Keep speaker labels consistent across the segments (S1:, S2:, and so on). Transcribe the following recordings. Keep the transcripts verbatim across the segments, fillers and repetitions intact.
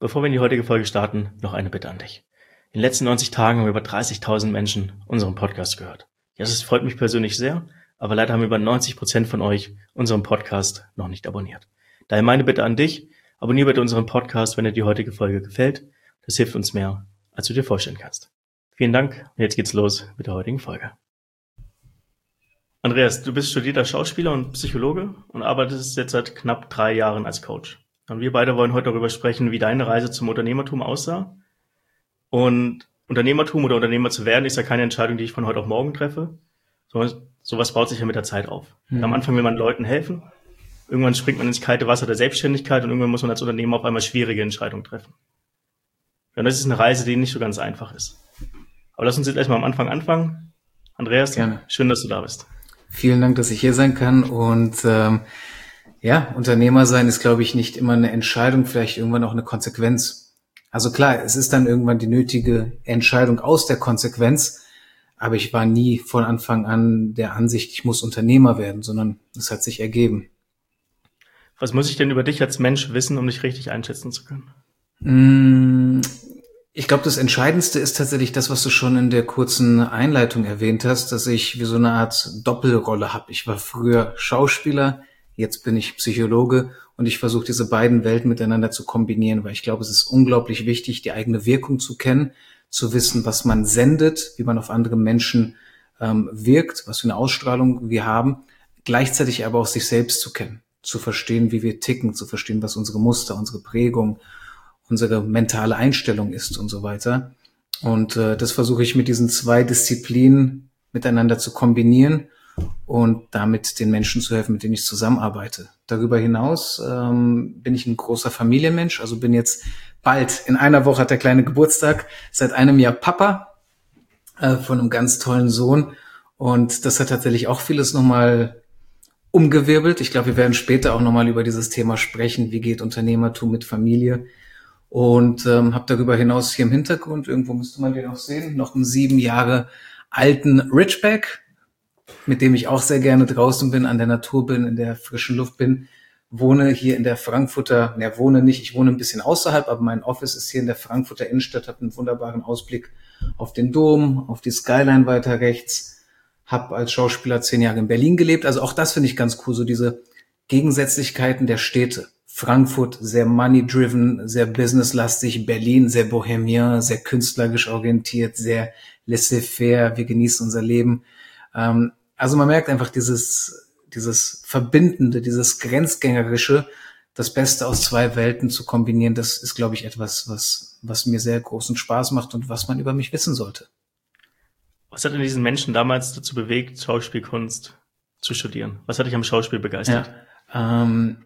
S1: Bevor wir in die heutige Folge starten, noch eine Bitte an dich. In den letzten neunzig Tagen haben über dreißigtausend Menschen unseren Podcast gehört. Ja, das freut mich persönlich sehr, aber leider haben über neunzig Prozent von euch unseren Podcast noch nicht abonniert. Daher meine Bitte an dich, abonniere bitte unseren Podcast, wenn dir die heutige Folge gefällt. Das hilft uns mehr, als du dir vorstellen kannst. Vielen Dank und jetzt geht's los mit der heutigen Folge. Andreas, du bist studierter Schauspieler und Psychologe und arbeitest jetzt seit knapp drei Jahren als Coach. Und wir beide wollen heute darüber sprechen, wie deine Reise zum Unternehmertum aussah. Und Unternehmertum oder Unternehmer zu werden ist ja keine Entscheidung, die ich von heute auf morgen treffe. So, sowas baut sich ja mit der Zeit auf. Mhm. Am Anfang will man Leuten helfen. Irgendwann springt man ins kalte Wasser der Selbstständigkeit und irgendwann muss man als Unternehmer auf einmal schwierige Entscheidungen treffen. Und das ist eine Reise, die nicht so ganz einfach ist. Aber lass uns jetzt erstmal am Anfang anfangen. Andreas, gerne. Schön, dass du da bist.
S2: Vielen Dank, dass ich hier sein kann. Und ähm, ja, Unternehmer sein ist, glaube ich, nicht immer eine Entscheidung, vielleicht irgendwann auch eine Konsequenz. Also klar, es ist dann irgendwann die nötige Entscheidung aus der Konsequenz, aber ich war nie von Anfang an der Ansicht, ich muss Unternehmer werden, sondern es hat sich ergeben.
S1: Was muss ich denn über dich als Mensch wissen, um dich richtig einschätzen zu können?
S2: Ich glaube, das Entscheidendste ist tatsächlich das, was du schon in der kurzen Einleitung erwähnt hast, dass ich wie so eine Art Doppelrolle habe. Ich war früher Schauspieler, jetzt bin ich Psychologe und ich versuche diese beiden Welten miteinander zu kombinieren, weil ich glaube, es ist unglaublich wichtig, die eigene Wirkung zu kennen, zu wissen, was man sendet, wie man auf andere Menschen ähm, wirkt, was für eine Ausstrahlung wir haben, gleichzeitig aber auch sich selbst zu kennen, zu verstehen, wie wir ticken, zu verstehen, was unsere Muster, unsere Prägung, unsere mentale Einstellung ist und so weiter. Und äh, das versuche ich mit diesen zwei Disziplinen miteinander zu kombinieren und damit den Menschen zu helfen, mit denen ich zusammenarbeite. Darüber hinaus ähm, bin ich ein großer Familienmensch, also bin jetzt bald, in einer Woche hat der Kleine Geburtstag, seit einem Jahr Papa äh, von einem ganz tollen Sohn. Und das hat tatsächlich auch vieles nochmal umgewirbelt. Ich glaube, wir werden später auch nochmal über dieses Thema sprechen, wie geht Unternehmertum mit Familie. Und ähm, habe darüber hinaus hier im Hintergrund, irgendwo müsste man den auch sehen, noch einen sieben Jahre alten Ridgeback, mit dem ich auch sehr gerne draußen bin, an der Natur bin, in der frischen Luft bin. Wohne hier in der Frankfurter, ne, wohne nicht, ich wohne ein bisschen außerhalb, aber mein Office ist hier in der Frankfurter Innenstadt, habe einen wunderbaren Ausblick auf den Dom, auf die Skyline weiter rechts, habe als Schauspieler zehn Jahre in Berlin gelebt. Also auch das finde ich ganz cool, so diese Gegensätzlichkeiten der Städte. Frankfurt sehr money-driven, sehr businesslastig, Berlin sehr bohemien, sehr künstlerisch orientiert, sehr laissez-faire, wir genießen unser Leben. Ähm, also man merkt einfach dieses, dieses Verbindende, dieses Grenzgängerische, das Beste aus zwei Welten zu kombinieren, das ist, glaube ich, etwas, was, was mir sehr großen Spaß macht und was man über mich wissen sollte.
S1: Was hat denn diesen Menschen damals dazu bewegt, Schauspielkunst zu studieren? Was hat dich am Schauspiel begeistert?
S2: Ja, ähm,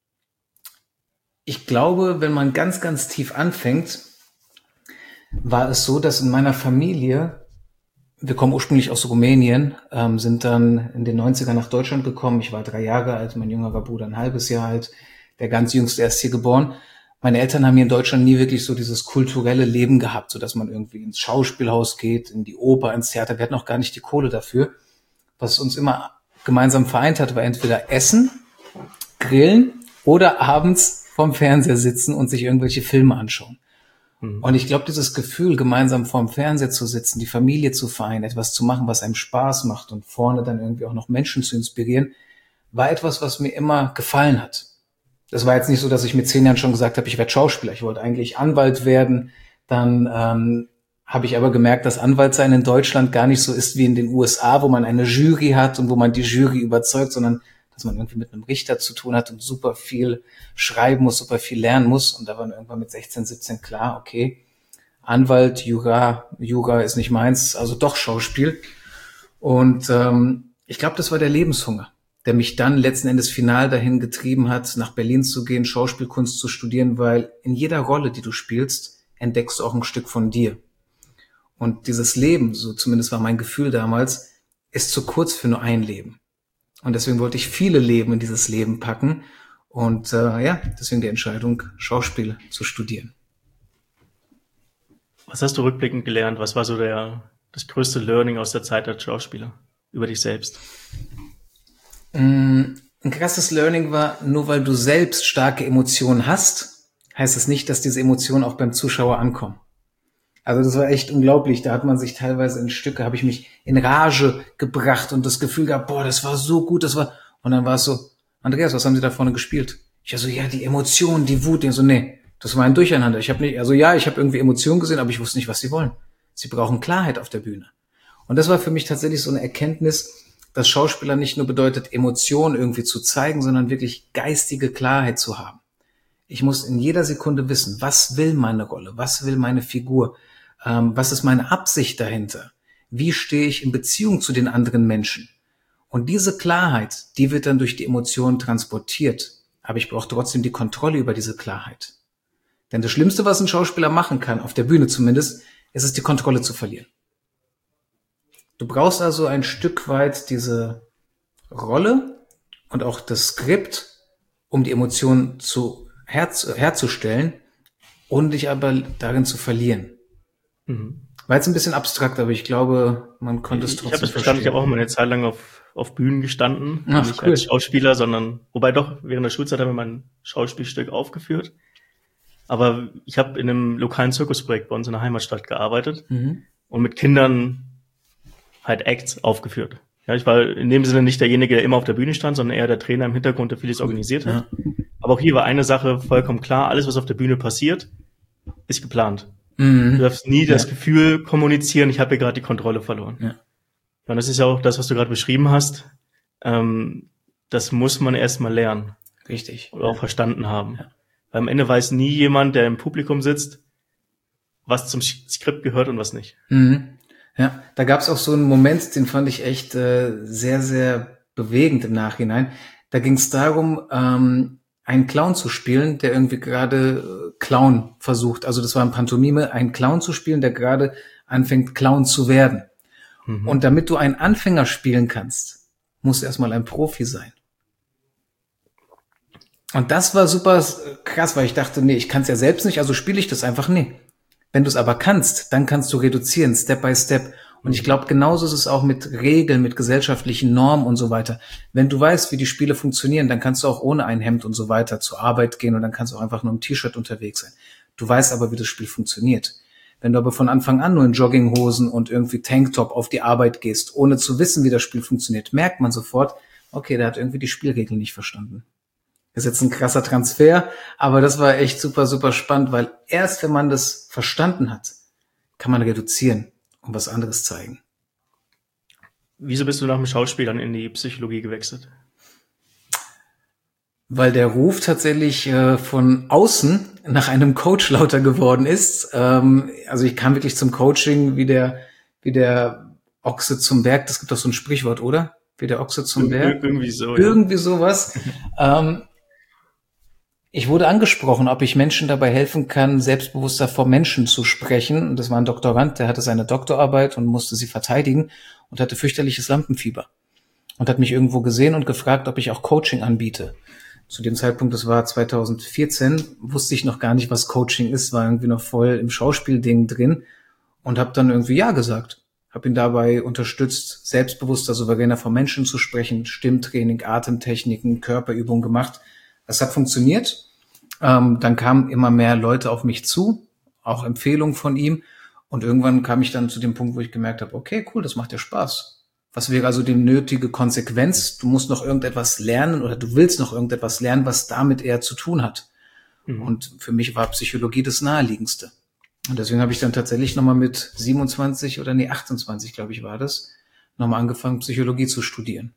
S2: Ich glaube, wenn man ganz, ganz tief anfängt, war es so, dass in meiner Familie, wir kommen ursprünglich aus Rumänien, ähm, sind dann in den neunzigern nach Deutschland gekommen. Ich war drei Jahre alt, mein jüngerer Bruder ein halbes Jahr alt, der ganz jüngste erst hier geboren. Meine Eltern haben hier in Deutschland nie wirklich so dieses kulturelle Leben gehabt, so dass man irgendwie ins Schauspielhaus geht, in die Oper, ins Theater. Wir hatten auch gar nicht die Kohle dafür. Was uns immer gemeinsam vereint hat, war entweder Essen, Grillen oder abends vorm Fernseher sitzen und sich irgendwelche Filme anschauen. Mhm. Und ich glaube, dieses Gefühl, gemeinsam vorm Fernseher zu sitzen, die Familie zu vereinen, etwas zu machen, was einem Spaß macht und vorne dann irgendwie auch noch Menschen zu inspirieren, war etwas, was mir immer gefallen hat. Das war jetzt nicht so, dass ich mit zehn Jahren schon gesagt habe, ich werde Schauspieler. Ich wollte eigentlich Anwalt werden. Dann ähm, habe ich aber gemerkt, dass Anwalt sein in Deutschland gar nicht so ist wie in den U S A, wo man eine Jury hat und wo man die Jury überzeugt, sondern dass man irgendwie mit einem Richter zu tun hat und super viel schreiben muss, super viel lernen muss. Und da war irgendwann mit sechzehn, siebzehn klar, okay, Anwalt, Jura, Jura ist nicht meins, also doch Schauspiel. Und ähm, ich glaube, das war der Lebenshunger, der mich dann letzten Endes final dahin getrieben hat, nach Berlin zu gehen, Schauspielkunst zu studieren, weil in jeder Rolle, die du spielst, entdeckst du auch ein Stück von dir. Und dieses Leben, so zumindest war mein Gefühl damals, ist zu kurz für nur ein Leben. Und deswegen wollte ich viele Leben in dieses Leben packen. Und äh, ja, deswegen die Entscheidung, Schauspiel zu studieren.
S1: Was hast du rückblickend gelernt? Was war so der das größte Learning aus der Zeit als Schauspieler über dich selbst?
S2: Ein krasses Learning war, nur weil du selbst starke Emotionen hast, heißt es nicht, dass diese Emotionen auch beim Zuschauer ankommen. Also das war echt unglaublich. Da hat man sich teilweise in Stücke, habe ich mich in Rage gebracht und das Gefühl gehabt, boah, das war so gut, das war, und dann war es so, Andreas, was haben Sie da vorne gespielt? Ich so, ja, die Emotionen, die Wut. Ich so, nee, das war ein Durcheinander. Ich habe nicht, also ja, ich habe irgendwie Emotionen gesehen, aber ich wusste nicht, was sie wollen. Sie brauchen Klarheit auf der Bühne. Und das war für mich tatsächlich so eine Erkenntnis, dass Schauspieler nicht nur bedeutet, Emotionen irgendwie zu zeigen, sondern wirklich geistige Klarheit zu haben. Ich muss in jeder Sekunde wissen, was will meine Rolle, was will meine Figur, ähm, was ist meine Absicht dahinter, wie stehe ich in Beziehung zu den anderen Menschen. Und diese Klarheit, die wird dann durch die Emotionen transportiert, aber ich brauche trotzdem die Kontrolle über diese Klarheit. Denn das Schlimmste, was ein Schauspieler machen kann, auf der Bühne zumindest, ist es, die Kontrolle zu verlieren. Du brauchst also ein Stück weit diese Rolle und auch das Skript, um die Emotionen zu, her, herzustellen und dich aber darin zu verlieren.
S1: Mhm.
S2: War jetzt ein bisschen abstrakt, aber ich glaube, man konnte es
S1: Ich,
S2: trotzdem
S1: ich habe es verstanden. Ich habe auch mal eine Zeit lang auf, auf Bühnen gestanden.
S2: Ach,
S1: nicht
S2: cool.
S1: als Schauspieler, sondern, wobei doch, während der Schulzeit haben wir mein Schauspielstück aufgeführt. Aber ich habe in einem lokalen Zirkusprojekt bei uns in der Heimatstadt gearbeitet
S2: Mhm.
S1: und mit Kindern halt Acts aufgeführt. Ja, ich war in dem Sinne nicht derjenige, der immer auf der Bühne stand, sondern eher der Trainer im Hintergrund, der vieles organisiert hat.
S2: Ja.
S1: Aber auch hier war eine Sache vollkommen klar: Alles, was auf der Bühne passiert, ist geplant.
S2: Mhm.
S1: Du darfst nie das
S2: Ja.
S1: Gefühl kommunizieren, ich habe hier gerade die Kontrolle verloren.
S2: Ja.
S1: Und das ist ja auch das, was du gerade beschrieben hast. Ähm, das muss man erst mal lernen
S2: Richtig.
S1: oder auch verstanden haben.
S2: Ja.
S1: Weil am Ende weiß nie jemand, der im Publikum sitzt, was zum Skript gehört und was nicht.
S2: Mhm. Ja, da gab es auch so einen Moment, den fand ich echt äh, sehr, sehr bewegend im Nachhinein. Da ging es darum, ähm, einen Clown zu spielen, der irgendwie gerade äh, Clown versucht. Also das war ein Pantomime, einen Clown zu spielen, der gerade anfängt, Clown zu werden.
S1: Mhm.
S2: Und damit du einen Anfänger spielen kannst, musst du erstmal ein Profi sein. Und das war super krass, weil ich dachte, nee, ich kann es ja selbst nicht, also spiele ich das einfach. Nee. Wenn du es aber kannst, dann kannst du reduzieren, Step by Step. Und ich glaube, genauso ist es auch mit Regeln, mit gesellschaftlichen Normen und so weiter. Wenn du weißt, wie die Spiele funktionieren, dann kannst du auch ohne ein Hemd und so weiter zur Arbeit gehen und dann kannst du auch einfach nur im T-Shirt unterwegs sein. Du weißt aber, wie das Spiel funktioniert. Wenn du aber von Anfang an nur in Jogginghosen und irgendwie Tanktop auf die Arbeit gehst, ohne zu wissen, wie das Spiel funktioniert, merkt man sofort, okay, der hat irgendwie die Spielregeln nicht verstanden. Das ist jetzt ein krasser Transfer, aber das war echt super, super spannend, weil erst wenn man das verstanden hat, kann man reduzieren und was anderes zeigen.
S1: Wieso bist du nach dem Schauspiel dann in die Psychologie gewechselt?
S2: Weil der Ruf tatsächlich äh, von außen nach einem Coach lauter geworden ist. Ähm, also ich kam wirklich zum Coaching wie der, wie der Ochse zum Berg. Das gibt doch so ein Sprichwort, oder? Wie der Ochse zum
S1: Ir
S2: Berg.
S1: irgendwie so.
S2: Irgendwie sowas. ähm, Ich wurde angesprochen, ob ich Menschen dabei helfen kann, selbstbewusster vor Menschen zu sprechen. Und das war ein Doktorand, der hatte seine Doktorarbeit und musste sie verteidigen und hatte fürchterliches Lampenfieber. Und hat mich irgendwo gesehen und gefragt, ob ich auch Coaching anbiete. Zu dem Zeitpunkt, das war zweitausendvierzehn, wusste ich noch gar nicht, was Coaching ist, war irgendwie noch voll im Schauspielding drin und habe dann irgendwie ja gesagt. Habe ihn dabei unterstützt, selbstbewusster, souveräner vor Menschen zu sprechen, Stimmtraining, Atemtechniken, Körperübungen gemacht. Das hat funktioniert. Ähm, dann kamen immer mehr Leute auf mich zu, auch Empfehlungen von ihm. Und irgendwann kam ich dann zu dem Punkt, wo ich gemerkt habe, okay, cool, das macht ja Spaß. Was wäre also die nötige Konsequenz? Du musst noch irgendetwas lernen oder du willst noch irgendetwas lernen, was damit eher zu tun hat. Mhm. Und für mich war Psychologie das Naheliegendste. Und deswegen habe ich dann tatsächlich nochmal mit siebenundzwanzig oder nee, achtundzwanzig, glaube ich, war das, nochmal angefangen, Psychologie zu studieren.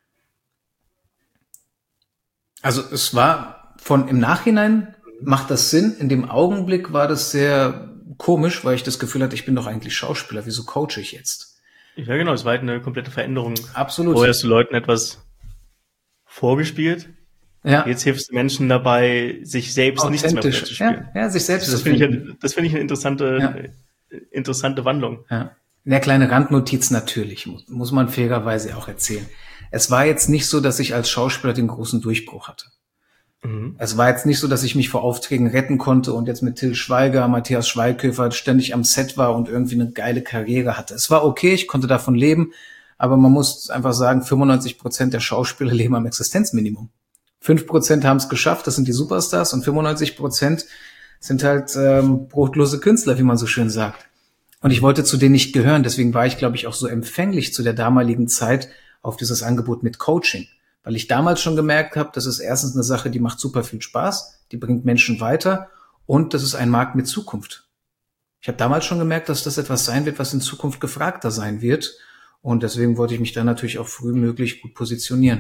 S2: Also es war von im Nachhinein, macht das Sinn. In dem Augenblick war das sehr komisch, weil ich das Gefühl hatte, ich bin doch eigentlich Schauspieler. Wieso coache ich jetzt?
S1: Ja, genau, es war halt eine komplette Veränderung.
S2: Absolut.
S1: Vorher hast du Leuten etwas vorgespielt.
S2: Ja.
S1: Jetzt hilfst du Menschen dabei, sich selbst nichts mehr vorzuspielen.
S2: Ja, ja, sich selbst
S1: das
S2: zu
S1: finde
S2: finden.
S1: ich, das finde ich eine interessante,
S2: Ja.
S1: interessante Wandlung.
S2: Ja. Eine kleine Randnotiz natürlich, muss, muss man fairerweise auch erzählen. Es war jetzt nicht so, dass ich als Schauspieler den großen Durchbruch hatte. Mhm. Es war jetzt nicht so, dass ich mich vor Aufträgen retten konnte und jetzt mit Till Schweiger, Matthias Schweighöfer ständig am Set war und irgendwie eine geile Karriere hatte. Es war okay, ich konnte davon leben, aber man muss einfach sagen, fünfundneunzig Prozent der Schauspieler leben am Existenzminimum. fünf Prozent haben es geschafft, das sind die Superstars, und fünfundneunzig Prozent sind halt ähm, brotlose Künstler, wie man so schön sagt. Und ich wollte zu denen nicht gehören, deswegen war ich, glaube ich, auch so empfänglich zu der damaligen Zeit auf dieses Angebot mit Coaching. Weil ich damals schon gemerkt habe, das ist erstens eine Sache, die macht super viel Spaß, die bringt Menschen weiter und das ist ein Markt mit Zukunft. Ich habe damals schon gemerkt, dass das etwas sein wird, was in Zukunft gefragter sein wird. Und deswegen wollte ich mich da natürlich auch frühmöglich gut positionieren.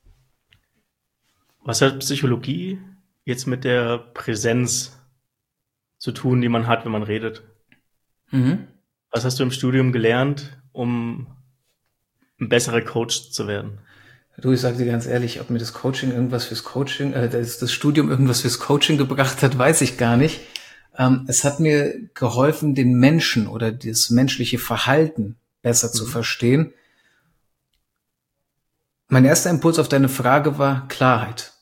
S1: Was hat Psychologie jetzt mit der Präsenz zu tun, die man hat, wenn man redet?
S2: Mhm.
S1: Was hast du im Studium gelernt, um ein besserer Coach zu werden?
S2: Du, ich sage dir ganz ehrlich, ob mir das Coaching irgendwas fürs Coaching, äh, das, das Studium irgendwas fürs Coaching gebracht hat, weiß ich gar nicht. Ähm, es hat mir geholfen, den Menschen oder das menschliche Verhalten besser mhm. zu verstehen. Mein erster Impuls auf deine Frage war Klarheit.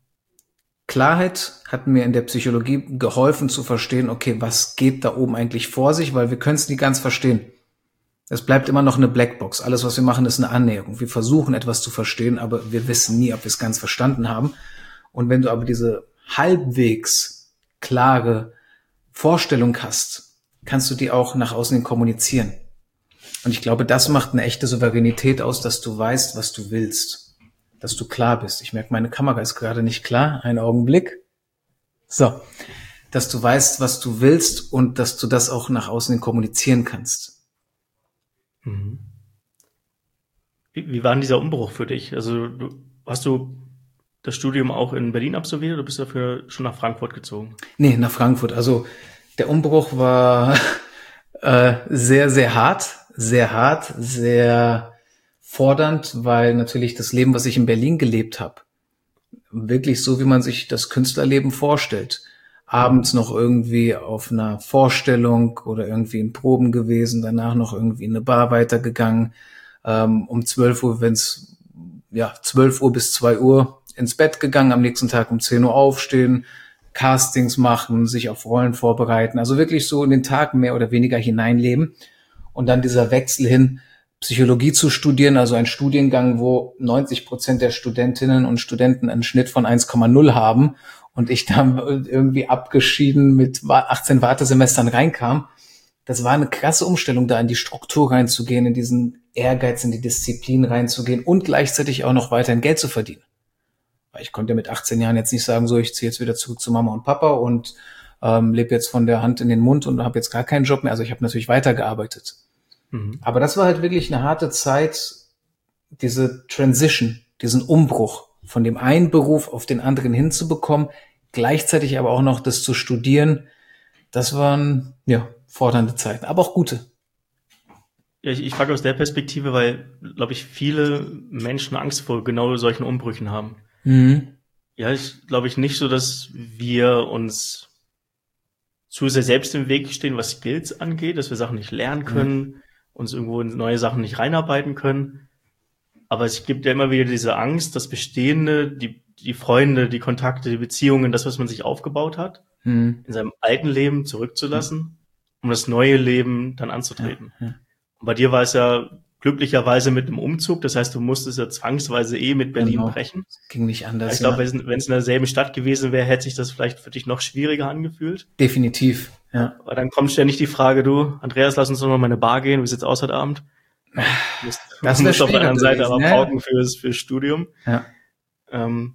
S2: Klarheit hat mir in der Psychologie geholfen zu verstehen, okay, was geht da oben eigentlich vor sich, weil wir können es nie ganz verstehen. Es bleibt immer noch eine Blackbox. Alles, was wir machen, ist eine Annäherung. Wir versuchen etwas zu verstehen, aber wir wissen nie, ob wir es ganz verstanden haben. Und wenn du aber diese halbwegs klare Vorstellung hast, kannst du die auch nach außen hin kommunizieren. Und ich glaube, das macht eine echte Souveränität aus, dass du weißt, was du willst. Dass du klar bist. Ich merke, meine Kamera ist gerade nicht klar. Einen Augenblick. So. Dass du weißt, was du willst und dass du das auch nach außen hin kommunizieren kannst.
S1: Mhm. Wie, wie war denn dieser Umbruch für dich? Also du, hast du das Studium auch in Berlin absolviert oder bist du dafür schon nach Frankfurt gezogen?
S2: Nee, nach Frankfurt. Also der Umbruch war äh, sehr, sehr hart. Sehr hart, sehr fordernd, weil natürlich das Leben, was ich in Berlin gelebt habe, wirklich so, wie man sich das Künstlerleben vorstellt. Abends noch irgendwie auf einer Vorstellung oder irgendwie in Proben gewesen, danach noch irgendwie in eine Bar weitergegangen, ähm, um zwölf Uhr, wenn's, ja, zwölf Uhr bis zwei Uhr ins Bett gegangen, am nächsten Tag um zehn Uhr aufstehen, Castings machen, sich auf Rollen vorbereiten, also wirklich so in den Tag mehr oder weniger hineinleben. Und dann dieser Wechsel hin, Psychologie zu studieren, also ein Studiengang, wo neunzig Prozent der Studentinnen und Studenten einen Schnitt von eins Komma null haben und ich dann irgendwie abgeschieden mit achtzehn Wartesemestern reinkam. Das war eine krasse Umstellung, da in die Struktur reinzugehen, in diesen Ehrgeiz, in die Disziplin reinzugehen und gleichzeitig auch noch weiterhin Geld zu verdienen. Weil ich konnte mit achtzehn Jahren jetzt nicht sagen, so, ich ziehe jetzt wieder zurück zu Mama und Papa und ähm, lebe jetzt von der Hand in den Mund und habe jetzt gar keinen Job mehr. Also ich habe natürlich weitergearbeitet. Mhm. Aber das war halt wirklich eine harte Zeit, diese Transition, diesen Umbruch von dem einen Beruf auf den anderen hinzubekommen, gleichzeitig aber auch noch das zu studieren. Das waren, ja, fordernde Zeiten, aber auch gute.
S1: Ja, ich, ich frage aus der Perspektive, weil, glaube ich, viele Menschen Angst vor genau solchen Umbrüchen haben. Mhm. Ja, ich glaube ich nicht so, dass wir uns zu sehr selbst im Weg stehen, was Skills angeht, dass wir Sachen nicht lernen können, mhm. uns irgendwo in neue Sachen nicht reinarbeiten können. Aber es gibt ja immer wieder diese Angst, das Bestehende, die, die Freunde, die Kontakte, die Beziehungen, das, was man sich aufgebaut hat, mhm. in seinem alten Leben zurückzulassen, mhm. um das neue Leben dann anzutreten. Ja, ja. Und bei dir war es ja glücklicherweise mit einem Umzug, das heißt, du musstest ja zwangsweise eh mit Berlin genau. brechen.
S2: Das ging nicht anders.
S1: Ich glaube, ja. wenn es in derselben Stadt gewesen wäre, hätte sich das vielleicht für dich noch schwieriger angefühlt.
S2: Definitiv, ja.
S1: Aber dann kommt ständig die Frage, du, Andreas, lass uns doch mal in eine Bar gehen, wie sieht's aus heute Abend? Du musst,
S2: das
S1: du musst auf der anderen Seite
S2: gewesen,
S1: aber
S2: ne?
S1: pauken fürs, fürs Studium.
S2: Ja.
S1: Ähm,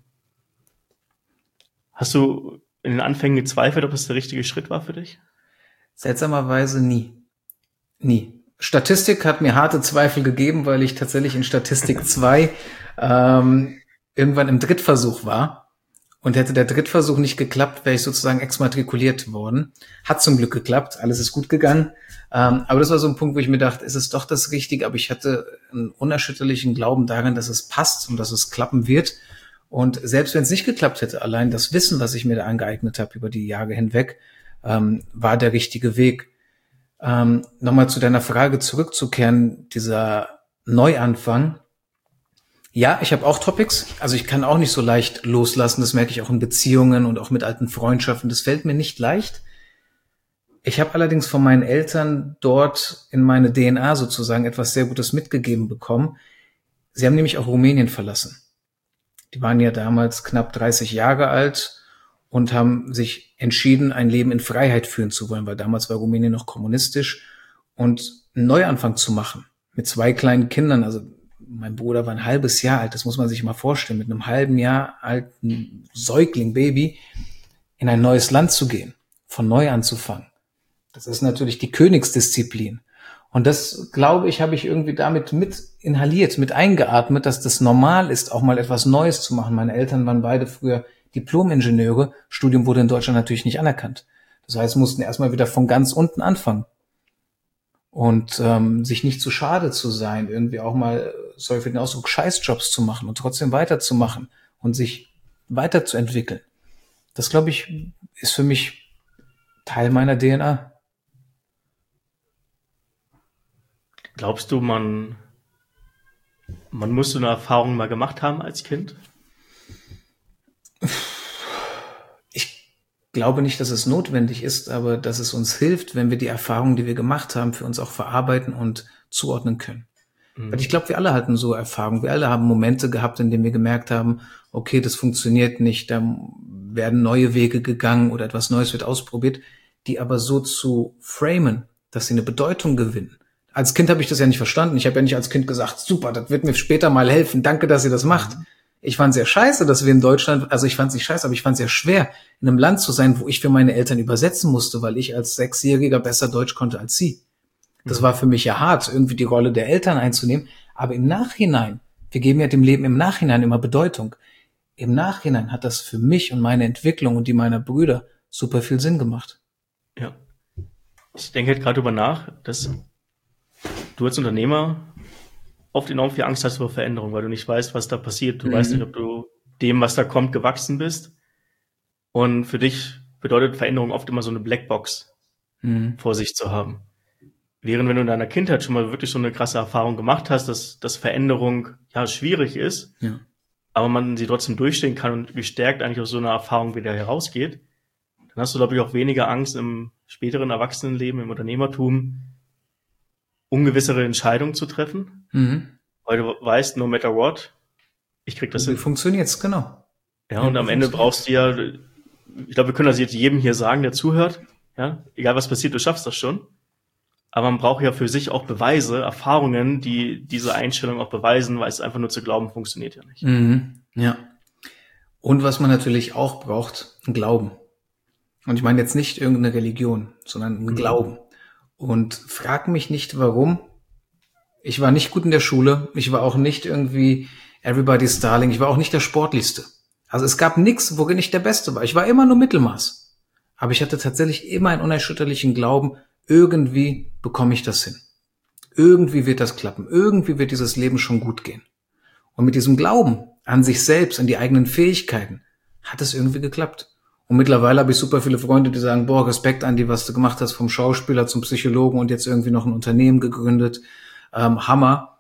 S1: hast du in den Anfängen gezweifelt, ob das der richtige Schritt war für dich?
S2: Seltsamerweise nie. Nie. Statistik hat mir harte Zweifel gegeben, weil ich tatsächlich in Statistik zwei ähm, irgendwann im Drittversuch war. Und hätte der Drittversuch nicht geklappt, wäre ich sozusagen exmatrikuliert worden. Hat zum Glück geklappt, alles ist gut gegangen. Ähm, aber das war so ein Punkt, wo ich mir dachte, ist es doch das Richtige? Aber ich hatte einen unerschütterlichen Glauben daran, dass es passt und dass es klappen wird. Und selbst wenn es nicht geklappt hätte, allein das Wissen, was ich mir da angeeignet habe über die Jahre hinweg, ähm, war der richtige Weg. Ähm, nochmal zu deiner Frage zurückzukehren, dieser Neuanfang. Ja, ich habe auch Topics, also ich kann auch nicht so leicht loslassen, das merke ich auch in Beziehungen und auch mit alten Freundschaften, das fällt mir nicht leicht. Ich habe allerdings von meinen Eltern dort in meine D N A sozusagen etwas sehr Gutes mitgegeben bekommen. Sie haben nämlich auch Rumänien verlassen. Die waren ja damals knapp dreißig Jahre alt und haben sich entschieden, ein Leben in Freiheit führen zu wollen, weil damals war Rumänien noch kommunistisch, und einen Neuanfang zu machen mit zwei kleinen Kindern. Also mein Bruder war ein halbes Jahr alt, das muss man sich mal vorstellen, mit einem halben Jahr alten Säugling, Baby, in ein neues Land zu gehen, von neu anzufangen. Das ist natürlich die Königsdisziplin. Und das, glaube ich, habe ich irgendwie damit mit inhaliert, mit eingeatmet, dass das normal ist, auch mal etwas Neues zu machen. Meine Eltern waren beide früher Diplom-Ingenieure. Studium wurde in Deutschland natürlich nicht anerkannt. Das heißt, mussten erstmal wieder von ganz unten anfangen. Und ähm, sich nicht zu schade zu sein, irgendwie auch mal, sorry für den Ausdruck, Scheißjobs zu machen und trotzdem weiterzumachen und sich weiterzuentwickeln. Das, glaube ich, ist für mich Teil meiner D N A.
S1: Glaubst du, man, man muss so eine Erfahrung mal gemacht haben als Kind?
S2: Ich glaube nicht, dass es notwendig ist, aber dass es uns hilft, wenn wir die Erfahrungen, die wir gemacht haben, für uns auch verarbeiten und zuordnen können. Mhm. Weil ich glaube, wir alle hatten so Erfahrungen. Wir alle haben Momente gehabt, in denen wir gemerkt haben, okay, das funktioniert nicht, da werden neue Wege gegangen oder etwas Neues wird ausprobiert, die aber so zu framen, dass sie eine Bedeutung gewinnen. Als Kind habe ich das ja nicht verstanden. Ich habe ja nicht als Kind gesagt, super, das wird mir später mal helfen. Danke, dass ihr das macht. Ich fand es sehr scheiße, dass wir in Deutschland, also ich fand es nicht scheiße, aber ich fand es sehr schwer, in einem Land zu sein, wo ich für meine Eltern übersetzen musste, weil ich als Sechsjähriger besser Deutsch konnte als sie. Das war für mich ja hart, irgendwie die Rolle der Eltern einzunehmen. Aber im Nachhinein, wir geben ja dem Leben im Nachhinein immer Bedeutung. Im Nachhinein hat das für mich und meine Entwicklung und die meiner Brüder super viel Sinn gemacht.
S1: Ja. Ich denke halt gerade drüber nach, dass du als Unternehmer oft enorm viel Angst hast vor Veränderung, weil du nicht weißt, was da passiert. Du mhm. weißt nicht, ob du dem, was da kommt, gewachsen bist. Und für dich bedeutet Veränderung oft immer so eine Blackbox mhm. vor sich zu haben. Während wenn du in deiner Kindheit schon mal wirklich so eine krasse Erfahrung gemacht hast, dass, dass Veränderung ja schwierig ist, ja. aber man sie trotzdem durchstehen kann und gestärkt eigentlich aus so einer Erfahrung wieder herausgeht, dann hast du, glaube ich, auch weniger Angst im späteren Erwachsenenleben, im Unternehmertum, ungewissere Entscheidungen zu treffen, mhm. weil du weißt, no matter what, ich krieg das
S2: hin.
S1: Wie
S2: funktioniert's, genau.
S1: Ja, und am Ende brauchst du ja, ich glaube, wir können das jetzt jedem hier sagen, der zuhört, ja, egal was passiert, du schaffst das schon. Aber man braucht ja für sich auch Beweise, Erfahrungen, die diese Einstellung auch beweisen, weil es einfach nur zu glauben, funktioniert ja nicht.
S2: Mhm. Ja. Und was man natürlich auch braucht, ein Glauben. Und ich meine jetzt nicht irgendeine Religion, sondern ein mhm. Glauben. Und frag mich nicht, warum. Ich war nicht gut in der Schule. Ich war auch nicht irgendwie everybody's darling. Ich war auch nicht der Sportlichste. Also es gab nichts, worin ich der Beste war. Ich war immer nur Mittelmaß. Aber ich hatte tatsächlich immer einen unerschütterlichen Glauben, irgendwie bekomme ich das hin. Irgendwie wird das klappen. Irgendwie wird dieses Leben schon gut gehen. Und mit diesem Glauben an sich selbst, an die eigenen Fähigkeiten, hat es irgendwie geklappt. Und mittlerweile habe ich super viele Freunde, die sagen, boah, Respekt, Andi, was du gemacht hast, vom Schauspieler zum Psychologen und jetzt irgendwie noch ein Unternehmen gegründet. Ähm, Hammer.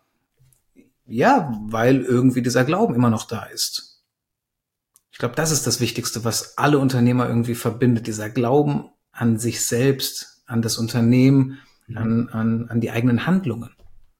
S2: Ja, weil irgendwie dieser Glauben immer noch da ist. Ich glaube, das ist das Wichtigste, was alle Unternehmer irgendwie verbindet. Dieser Glauben an sich selbst, an das Unternehmen, mhm. an, an, an die eigenen Handlungen.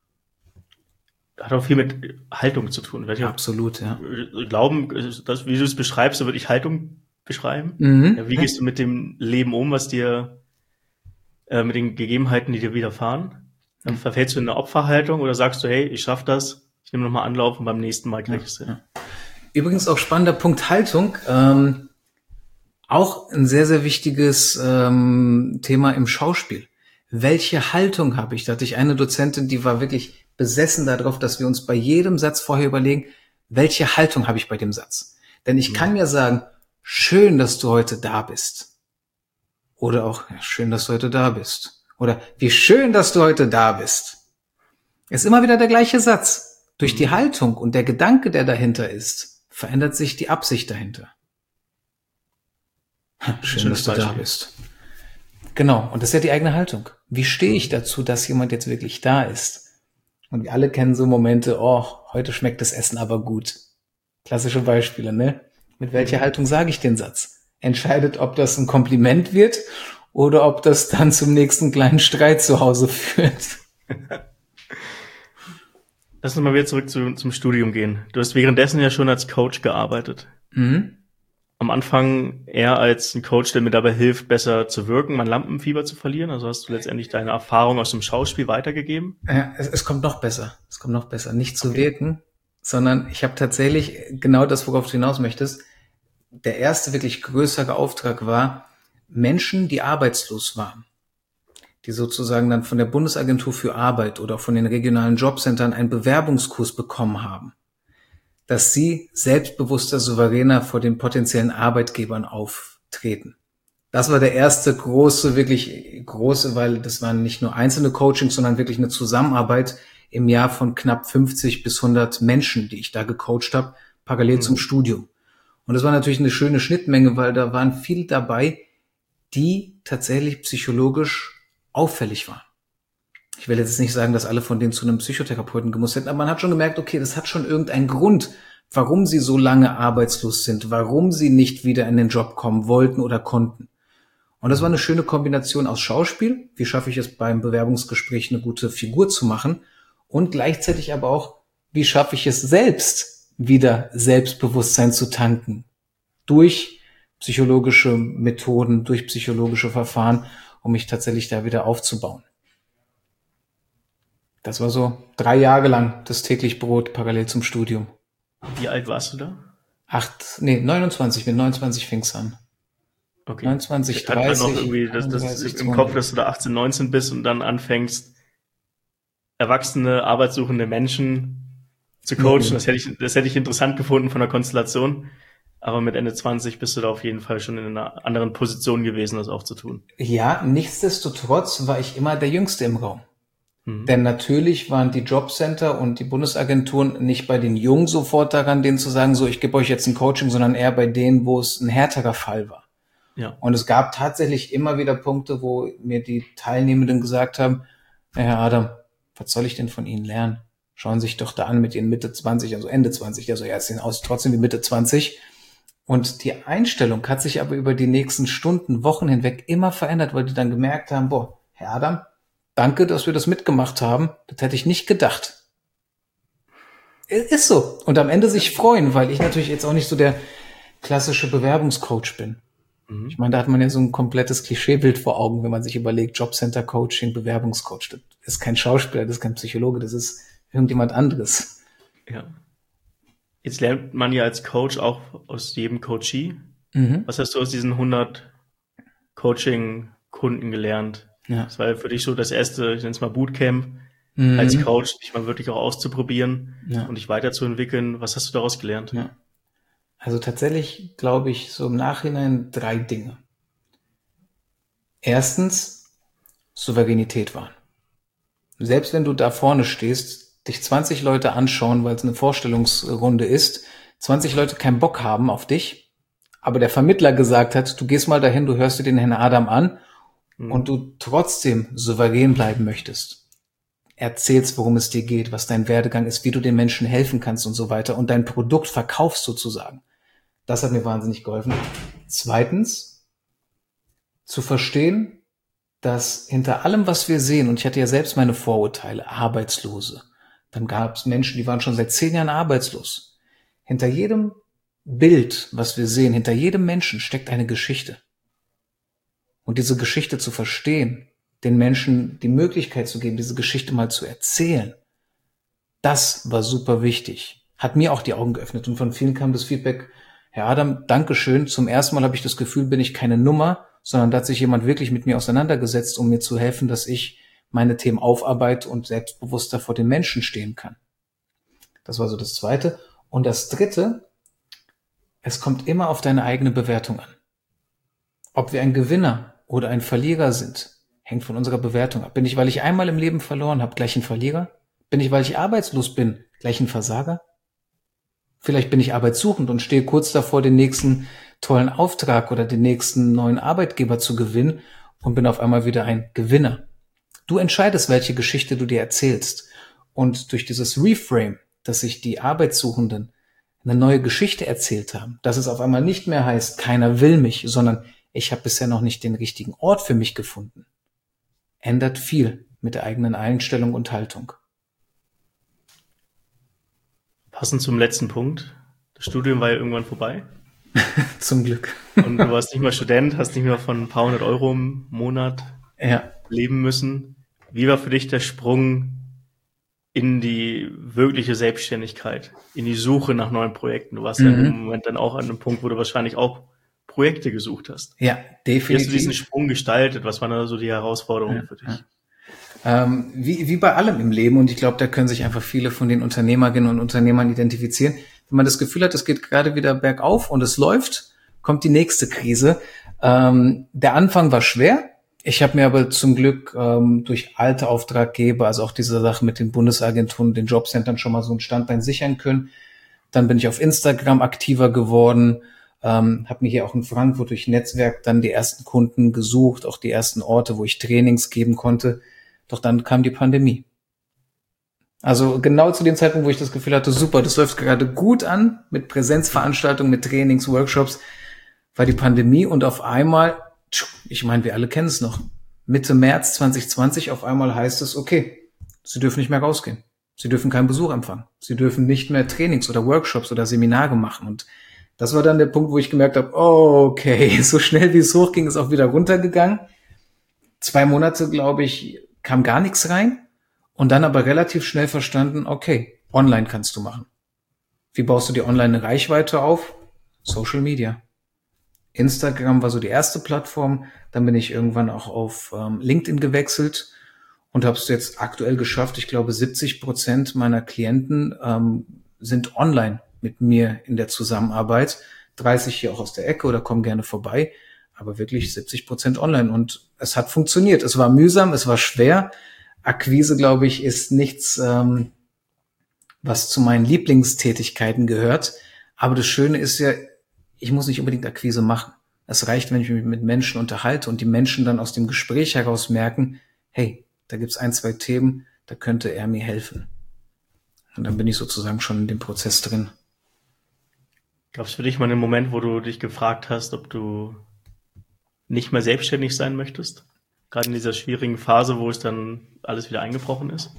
S1: Hat auch viel mit Haltung zu tun.
S2: Ja, absolut, ja.
S1: Glauben, das, wie du es beschreibst, so würde ich Haltung beschreiben.
S2: Mhm.
S1: Ja, wie gehst du mit dem Leben um, was dir, äh, mit den Gegebenheiten, die dir widerfahren? Dann mhm. verfällst du in eine Opferhaltung oder sagst du, hey, ich schaff das, ich nehme nochmal Anlauf und beim nächsten Mal krieg ich es hin.
S2: Ja. Übrigens auch spannender Punkt Haltung. Ähm, auch ein sehr, sehr wichtiges ähm, Thema im Schauspiel. Welche Haltung habe ich? Da hatte ich eine Dozentin, die war wirklich besessen darauf, dass wir uns bei jedem Satz vorher überlegen, welche Haltung habe ich bei dem Satz? Denn ich mhm. kann ja sagen, schön, dass du heute da bist. Oder auch, ja, schön, dass du heute da bist. Oder wie schön, dass du heute da bist. Ist immer wieder der gleiche Satz. Durch die Haltung und der Gedanke, der dahinter ist, verändert sich die Absicht dahinter. Schön, dass du da bist. Genau, und das ist ja die eigene Haltung. Wie stehe ich dazu, dass jemand jetzt wirklich da ist? Und wir alle kennen so Momente, oh, heute schmeckt das Essen aber gut. Klassische Beispiele, ne? Mit welcher Haltung sage ich den Satz? Entscheidet, ob das ein Kompliment wird oder ob das dann zum nächsten kleinen Streit zu Hause führt.
S1: Lass uns mal wieder zurück zu, zum Studium gehen. Du hast währenddessen ja schon als Coach gearbeitet.
S2: Mhm.
S1: Am am Anfang eher als ein Coach, der mir dabei hilft, besser zu wirken, mein Lampenfieber zu verlieren? Also hast du letztendlich deine Erfahrung aus dem Schauspiel weitergegeben?
S2: Ja, es, es kommt noch besser. Es kommt noch besser. Nicht zu
S1: Okay.
S2: wirken, sondern ich habe tatsächlich genau das, worauf du hinaus möchtest. Der erste wirklich größere Auftrag war, Menschen, die arbeitslos waren, die sozusagen dann von der Bundesagentur für Arbeit oder von den regionalen Jobcentern einen Bewerbungskurs bekommen haben, dass sie selbstbewusster, souveräner vor den potenziellen Arbeitgebern auftreten. Das war der erste große, wirklich große, weil das waren nicht nur einzelne Coachings, sondern wirklich eine Zusammenarbeit im Jahr von knapp fünfzig bis hundert Menschen, die ich da gecoacht habe, parallel zum
S1: Mhm.
S2: Studium. Und das war natürlich eine schöne Schnittmenge, weil da waren viele dabei, die tatsächlich psychologisch auffällig waren. Ich will jetzt nicht sagen, dass alle von denen zu einem Psychotherapeuten gemusst hätten, aber man hat schon gemerkt, okay, das hat schon irgendeinen Grund, warum sie so lange arbeitslos sind, warum sie nicht wieder in den Job kommen wollten oder konnten. Und das war eine schöne Kombination aus Schauspiel, wie schaffe ich es beim Bewerbungsgespräch eine gute Figur zu machen, und gleichzeitig aber auch, wie schaffe ich es selbst wieder Selbstbewusstsein zu tanken durch psychologische Methoden, durch psychologische Verfahren, um mich tatsächlich da wieder aufzubauen. Das war so drei Jahre lang das täglich Brot parallel zum Studium.
S1: Wie alt warst du da?
S2: Acht, nee, neunundzwanzig, mit neunundzwanzig fing's an.
S1: Okay.
S2: neunundzwanzig,
S1: Ich hatte halt noch
S2: dreißig,
S1: irgendwie das, das
S2: einunddreißig,
S1: im Kopf, dass du da achtzehn, neunzehn bist und dann anfängst, erwachsene, arbeitssuchende Menschen zu coachen.
S2: Nee.
S1: Das hätte ich, das hätte ich interessant gefunden von der Konstellation. Aber mit Ende zwanzig bist du da auf jeden Fall schon in einer anderen Position gewesen, das auch zu tun.
S2: Ja, nichtsdestotrotz war ich immer der Jüngste im Raum.
S1: Mhm.
S2: Denn natürlich waren die Jobcenter und die Bundesagenturen nicht bei den Jungen sofort daran, denen zu sagen, so, ich gebe euch jetzt ein Coaching, sondern eher bei denen, wo es ein härterer Fall war.
S1: Ja.
S2: Und es gab tatsächlich immer wieder Punkte, wo mir die Teilnehmenden gesagt haben, ja, Herr Adam, was soll ich denn von Ihnen lernen? Schauen Sie sich doch da an mit Ihren Mitte zwanzig, also Ende zwanzig, also er sehen aus trotzdem wie Mitte zwanzig. Und die Einstellung hat sich aber über die nächsten Stunden, Wochen hinweg immer verändert, weil die dann gemerkt haben, boah, Herr Adam, danke, dass wir das mitgemacht haben. Das hätte ich nicht gedacht. Ist so. Und am Ende sich freuen, weil ich natürlich jetzt auch nicht so der klassische Bewerbungscoach bin.
S1: Mhm.
S2: Ich meine, da hat man ja so ein komplettes Klischeebild vor Augen, wenn man sich überlegt, Jobcenter-Coaching, Bewerbungscoach. Das ist kein Schauspieler, das ist kein Psychologe, das ist irgendjemand anderes.
S1: Ja. Jetzt lernt man ja als Coach auch aus jedem Coachee.
S2: Mhm.
S1: Was hast du aus diesen hundert Coaching-Kunden gelernt?
S2: Ja.
S1: Das war ja für dich so das erste, ich nenne es mal Bootcamp,
S2: Mhm.
S1: als Coach, dich mal wirklich auch auszuprobieren
S2: Ja.
S1: und dich weiterzuentwickeln. Was hast du daraus gelernt?
S2: Ja. Also tatsächlich glaube ich so im Nachhinein drei Dinge. Erstens, Souveränität wahren. Selbst wenn du da vorne stehst, dich zwanzig Leute anschauen, weil es eine Vorstellungsrunde ist, zwanzig Leute keinen Bock haben auf dich, aber der Vermittler gesagt hat, du gehst mal dahin, du hörst dir den Herrn Adam an
S1: Mhm.
S2: und du trotzdem souverän bleiben möchtest. Erzählst, worum es dir geht, was dein Werdegang ist, wie du den Menschen helfen kannst und so weiter und dein Produkt verkaufst sozusagen. Das hat mir wahnsinnig geholfen. Zweitens, zu verstehen, dass hinter allem, was wir sehen, und ich hatte ja selbst meine Vorurteile, Arbeitslose, dann gab es Menschen, die waren schon seit zehn Jahren arbeitslos. Hinter jedem Bild, was wir sehen, hinter jedem Menschen steckt eine Geschichte. Und diese Geschichte zu verstehen, den Menschen die Möglichkeit zu geben, diese Geschichte mal zu erzählen, das war super wichtig. Hat mir auch die Augen geöffnet und von vielen kam das Feedback, Herr Adam, Dankeschön. Zum ersten Mal habe ich das Gefühl, bin ich keine Nummer, sondern da hat sich jemand wirklich mit mir auseinandergesetzt, um mir zu helfen, dass ich meine Themen aufarbeite und selbstbewusster vor den Menschen stehen kann. Das war so das Zweite. Und das Dritte, es kommt immer auf deine eigene Bewertung an. Ob wir ein Gewinner oder ein Verlierer sind, hängt von unserer Bewertung ab. Bin ich, weil ich einmal im Leben verloren habe, gleich ein Verlierer? Bin ich, weil ich arbeitslos bin, gleich ein Versager? Vielleicht bin ich arbeitssuchend und stehe kurz davor, den nächsten tollen Auftrag oder den nächsten neuen Arbeitgeber zu gewinnen und bin auf einmal wieder ein Gewinner. Du entscheidest, welche Geschichte du dir erzählst. Und durch dieses Reframe, dass sich die Arbeitssuchenden eine neue Geschichte erzählt haben, dass es auf einmal nicht mehr heißt, keiner will mich, sondern ich habe bisher noch nicht den richtigen Ort für mich gefunden, ändert viel mit der eigenen Einstellung und Haltung.
S1: Passend zum letzten Punkt. Das Studium war ja irgendwann vorbei.
S2: Zum Glück.
S1: Und du warst nicht mehr Student, hast nicht mehr von ein paar hundert Euro im Monat
S2: Ja.
S1: leben müssen. Wie war für dich der Sprung in die wirkliche Selbstständigkeit, in die Suche nach neuen Projekten? Du warst ja in dem
S2: Mhm.
S1: Moment dann auch an einem Punkt, wo du wahrscheinlich auch Projekte gesucht hast.
S2: Ja,
S1: Wie hast du diesen
S2: definitiv.
S1: Sprung gestaltet? Was waren da so die Herausforderungen
S2: Ja,
S1: für dich?
S2: ja. Ähm, wie, wie bei allem im Leben, und ich glaube, da können sich einfach viele von den Unternehmerinnen und Unternehmern identifizieren. Wenn man das Gefühl hat, es geht gerade wieder bergauf und es läuft, kommt die nächste Krise. Ähm, der Anfang war schwer. Ich habe mir aber zum Glück ähm, durch alte Auftraggeber, also auch diese Sache mit den Bundesagenturen, den Jobcentern schon mal so ein Standbein sichern können. Dann bin ich auf Instagram aktiver geworden, ähm, habe mir hier auch in Frankfurt durch Netzwerk dann die ersten Kunden gesucht, auch die ersten Orte, wo ich Trainings geben konnte. Doch dann kam die Pandemie. Also genau zu dem Zeitpunkt, wo ich das Gefühl hatte, super, das läuft gerade gut an mit Präsenzveranstaltungen, mit Trainings, Workshops, war die Pandemie und auf einmal, ich meine, wir alle kennen es noch, Mitte März zwanzig zwanzig, auf einmal heißt es, okay, Sie dürfen nicht mehr rausgehen. Sie dürfen keinen Besuch empfangen. Sie dürfen nicht mehr Trainings oder Workshops oder Seminare machen. Und das war dann der Punkt, wo ich gemerkt habe, okay, so schnell wie es hochging, ist auch wieder runtergegangen. Zwei Monate, glaube ich, kam gar nichts rein. Und dann aber relativ schnell verstanden, okay, online kannst du machen. Wie baust du dir online eine Reichweite auf? Social Media. Instagram war so die erste Plattform. Dann bin ich irgendwann auch auf ähm, LinkedIn gewechselt und habe es jetzt aktuell geschafft. Ich glaube, siebzig Prozent meiner Klienten ähm, sind online mit mir in der Zusammenarbeit. dreißig hier auch aus der Ecke oder kommen gerne vorbei. Aber wirklich siebzig Prozent online. Und es hat funktioniert. Es war mühsam, es war schwer. Akquise, glaube ich, ist nichts, ähm, was zu meinen Lieblingstätigkeiten gehört. Aber das Schöne ist ja, ich muss nicht unbedingt Akquise machen. Es reicht, wenn ich mich mit Menschen unterhalte und die Menschen dann aus dem Gespräch heraus merken, hey, da gibt's ein, zwei Themen, da könnte er mir helfen. Und dann bin ich sozusagen schon in dem Prozess drin.
S1: Gab es für dich mal einen Moment, wo du dich gefragt hast, ob du nicht mehr selbstständig sein möchtest? Gerade in dieser schwierigen Phase, wo es dann alles wieder eingebrochen ist?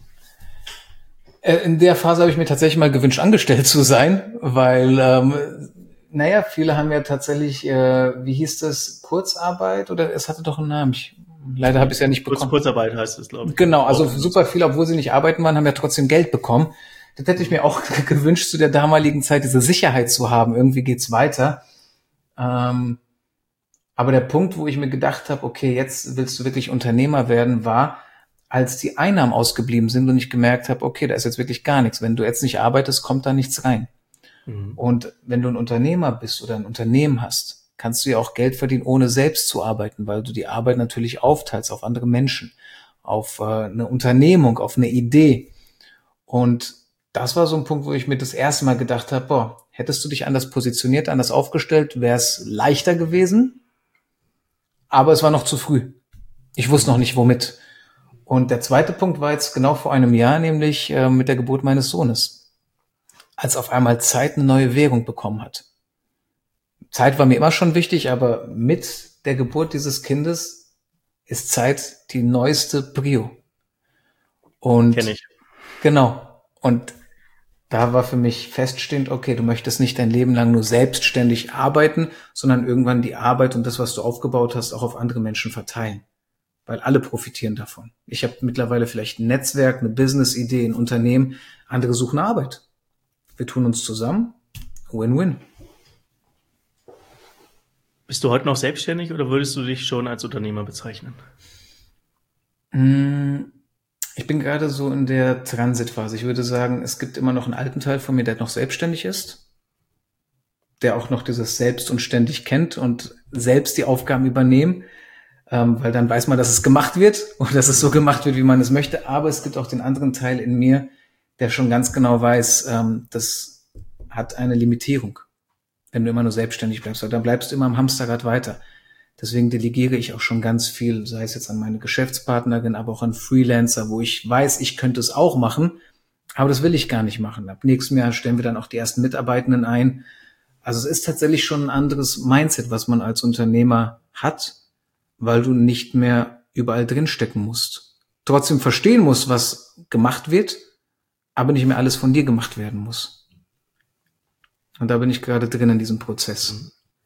S2: In der Phase habe ich mir tatsächlich mal gewünscht, angestellt zu sein, weil, ähm, naja, viele haben ja tatsächlich, äh, wie hieß das, Kurzarbeit oder es hatte doch einen Namen. Ich, leider habe ich es ja nicht
S1: Kurz,
S2: bekommen.
S1: Kurzarbeit heißt es, glaube ich.
S2: Genau, also
S1: Auch
S2: super viele, obwohl sie nicht arbeiten waren, haben ja trotzdem Geld bekommen. Das hätte ich mir auch gewünscht, zu der damaligen Zeit diese Sicherheit zu haben. Irgendwie geht's weiter. Ähm, aber der Punkt, wo ich mir gedacht habe, okay, jetzt willst du wirklich Unternehmer werden, war, als die Einnahmen ausgeblieben sind und ich gemerkt habe, okay, da ist jetzt wirklich gar nichts. Wenn du jetzt nicht arbeitest, kommt da nichts rein.
S1: Mhm.
S2: Und wenn du ein Unternehmer bist oder ein Unternehmen hast, kannst du ja auch Geld verdienen, ohne selbst zu arbeiten, weil du die Arbeit natürlich aufteilst auf andere Menschen, auf äh, eine Unternehmung, auf eine Idee. Und das war so ein Punkt, wo ich mir das erste Mal gedacht habe, boah, hättest du dich anders positioniert, anders aufgestellt, wäre es leichter gewesen. Aber es war noch zu früh. Ich wusste noch nicht, womit. Und der zweite Punkt war jetzt genau vor einem Jahr, nämlich äh, mit der Geburt meines Sohnes. Als auf einmal Zeit eine neue Währung bekommen hat. Zeit war mir immer schon wichtig, aber mit der Geburt dieses Kindes ist Zeit die neueste Prio. Und
S1: Kenn ich.
S2: genau. Und da war für mich feststehend, okay, du möchtest nicht dein Leben lang nur selbstständig arbeiten, sondern irgendwann die Arbeit und das, was du aufgebaut hast, auch auf andere Menschen verteilen. Weil alle profitieren davon. Ich habe mittlerweile vielleicht ein Netzwerk, eine Business-Idee, ein Unternehmen, andere suchen Arbeit. Wir tun uns zusammen, Win-Win.
S1: Bist du heute noch selbstständig oder würdest du dich schon als Unternehmer bezeichnen?
S2: Ich bin gerade so in der Transitphase. Ich würde sagen, es gibt immer noch einen alten Teil von mir, der noch selbstständig ist, der auch noch dieses Selbst und ständig kennt und selbst die Aufgaben übernehmen, ähm, weil dann weiß man, dass es gemacht wird und dass es so gemacht wird, wie man es möchte. Aber es gibt auch den anderen Teil in mir, der schon ganz genau weiß, ähm, das hat eine Limitierung, wenn du immer nur selbstständig bleibst. Weil dann bleibst du immer am Hamsterrad weiter. Deswegen delegiere ich auch schon ganz viel, sei es jetzt an meine Geschäftspartnerin, aber auch an Freelancer, wo ich weiß, ich könnte es auch machen, aber das will ich gar nicht machen. Ab nächstem Jahr stellen wir dann auch die ersten Mitarbeitenden ein. Also es ist tatsächlich schon ein anderes Mindset, was man als Unternehmer hat, weil du nicht mehr überall drinstecken musst. Trotzdem verstehen musst, was gemacht wird, aber nicht mehr alles von dir gemacht werden muss. Und da bin ich gerade drin in diesem Prozess.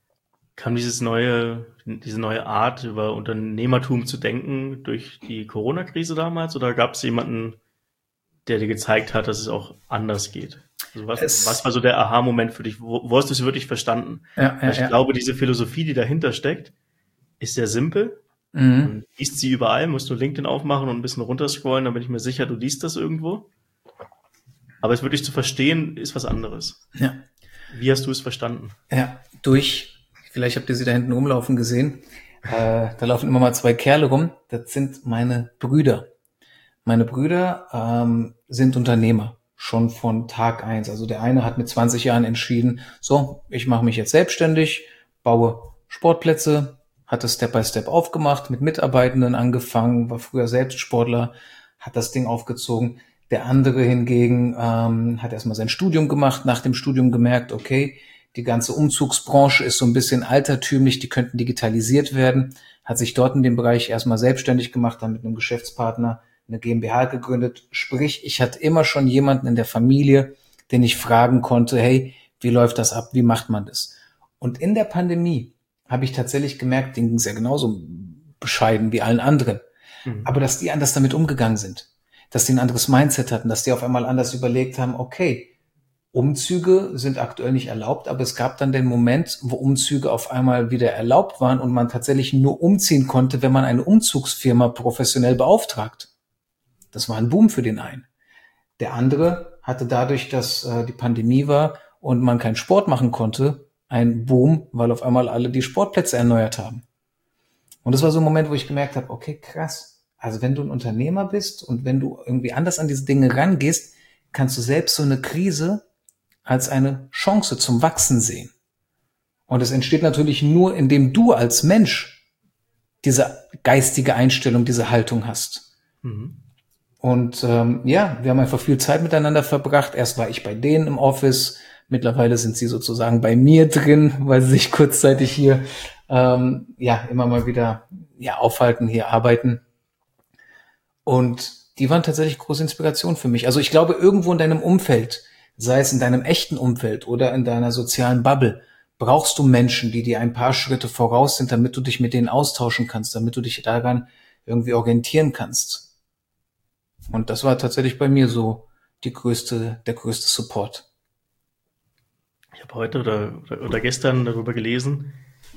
S1: kam dieses neue, diese neue Art, über Unternehmertum zu denken, durch die Corona-Krise damals? Oder gab es jemanden, der dir gezeigt hat, dass es auch anders geht? Also was,
S2: Es,
S1: was war so der Aha-Moment für dich? Wo, wo hast du es wirklich verstanden?
S2: ja,
S1: Weil
S2: ja,
S1: ich
S2: ja.
S1: glaube, diese Philosophie, die dahinter steckt, ist sehr simpel.
S2: Mhm.
S1: Man liest sie überall, musst du LinkedIn aufmachen und ein bisschen runterscrollen, dann bin ich mir sicher, du liest das irgendwo. Aber es wirklich zu verstehen, ist was anderes.
S2: Ja,
S1: Wie hast du es verstanden?
S2: ja. Durch, vielleicht habt ihr sie da hinten rumlaufen gesehen. Äh, da laufen immer mal zwei Kerle rum. Das sind meine Brüder. Meine Brüder ähm, sind Unternehmer, schon von Tag eins. Also der eine hat mit zwanzig Jahren entschieden, so, ich mache mich jetzt selbstständig, baue Sportplätze, hat das Step by Step aufgemacht, mit Mitarbeitenden angefangen, war früher selbst Sportler, hat das Ding aufgezogen. Der andere hingegen ähm, hat erstmal sein Studium gemacht, nach dem Studium gemerkt, okay, die ganze Umzugsbranche ist so ein bisschen altertümlich, die könnten digitalisiert werden, hat sich dort in dem Bereich erstmal selbstständig gemacht, dann mit einem Geschäftspartner eine GmbH gegründet. Sprich, ich hatte immer schon jemanden in der Familie, den ich fragen konnte, hey, wie läuft das ab, wie macht man das? Und in der Pandemie habe ich tatsächlich gemerkt, denen ging es ja genauso bescheiden wie allen anderen,
S1: Mhm.
S2: aber dass die anders damit umgegangen sind, dass die ein anderes Mindset hatten, dass die auf einmal anders überlegt haben, okay, Umzüge sind aktuell nicht erlaubt, aber es gab dann den Moment, wo Umzüge auf einmal wieder erlaubt waren und man tatsächlich nur umziehen konnte, wenn man eine Umzugsfirma professionell beauftragt. Das war ein Boom für den einen. Der andere hatte dadurch, dass äh, die Pandemie war und man keinen Sport machen konnte, einen Boom, weil auf einmal alle die Sportplätze erneuert haben. Und das war so ein Moment, wo ich gemerkt habe, okay, krass. Also wenn du ein Unternehmer bist und wenn du irgendwie anders an diese Dinge rangehst, kannst du selbst so eine Krise als eine Chance zum Wachsen sehen. Und es entsteht natürlich nur, indem du als Mensch diese geistige Einstellung, diese Haltung hast.
S1: Mhm.
S2: Und ähm, ja, wir haben einfach viel Zeit miteinander verbracht. Erst war ich bei denen im Office, mittlerweile sind sie sozusagen bei mir drin, weil sie sich kurzzeitig hier ähm, ja immer mal wieder ja aufhalten, hier arbeiten. Und die waren tatsächlich große Inspiration für mich. Also ich glaube, irgendwo in deinem Umfeld, sei es in deinem echten Umfeld oder in deiner sozialen Bubble, brauchst du Menschen, die dir ein paar Schritte voraus sind, damit du dich mit denen austauschen kannst, damit du dich daran irgendwie orientieren kannst. Und das war tatsächlich bei mir so die größte, der größte Support.
S1: Ich habe heute oder, oder, oder gestern darüber gelesen,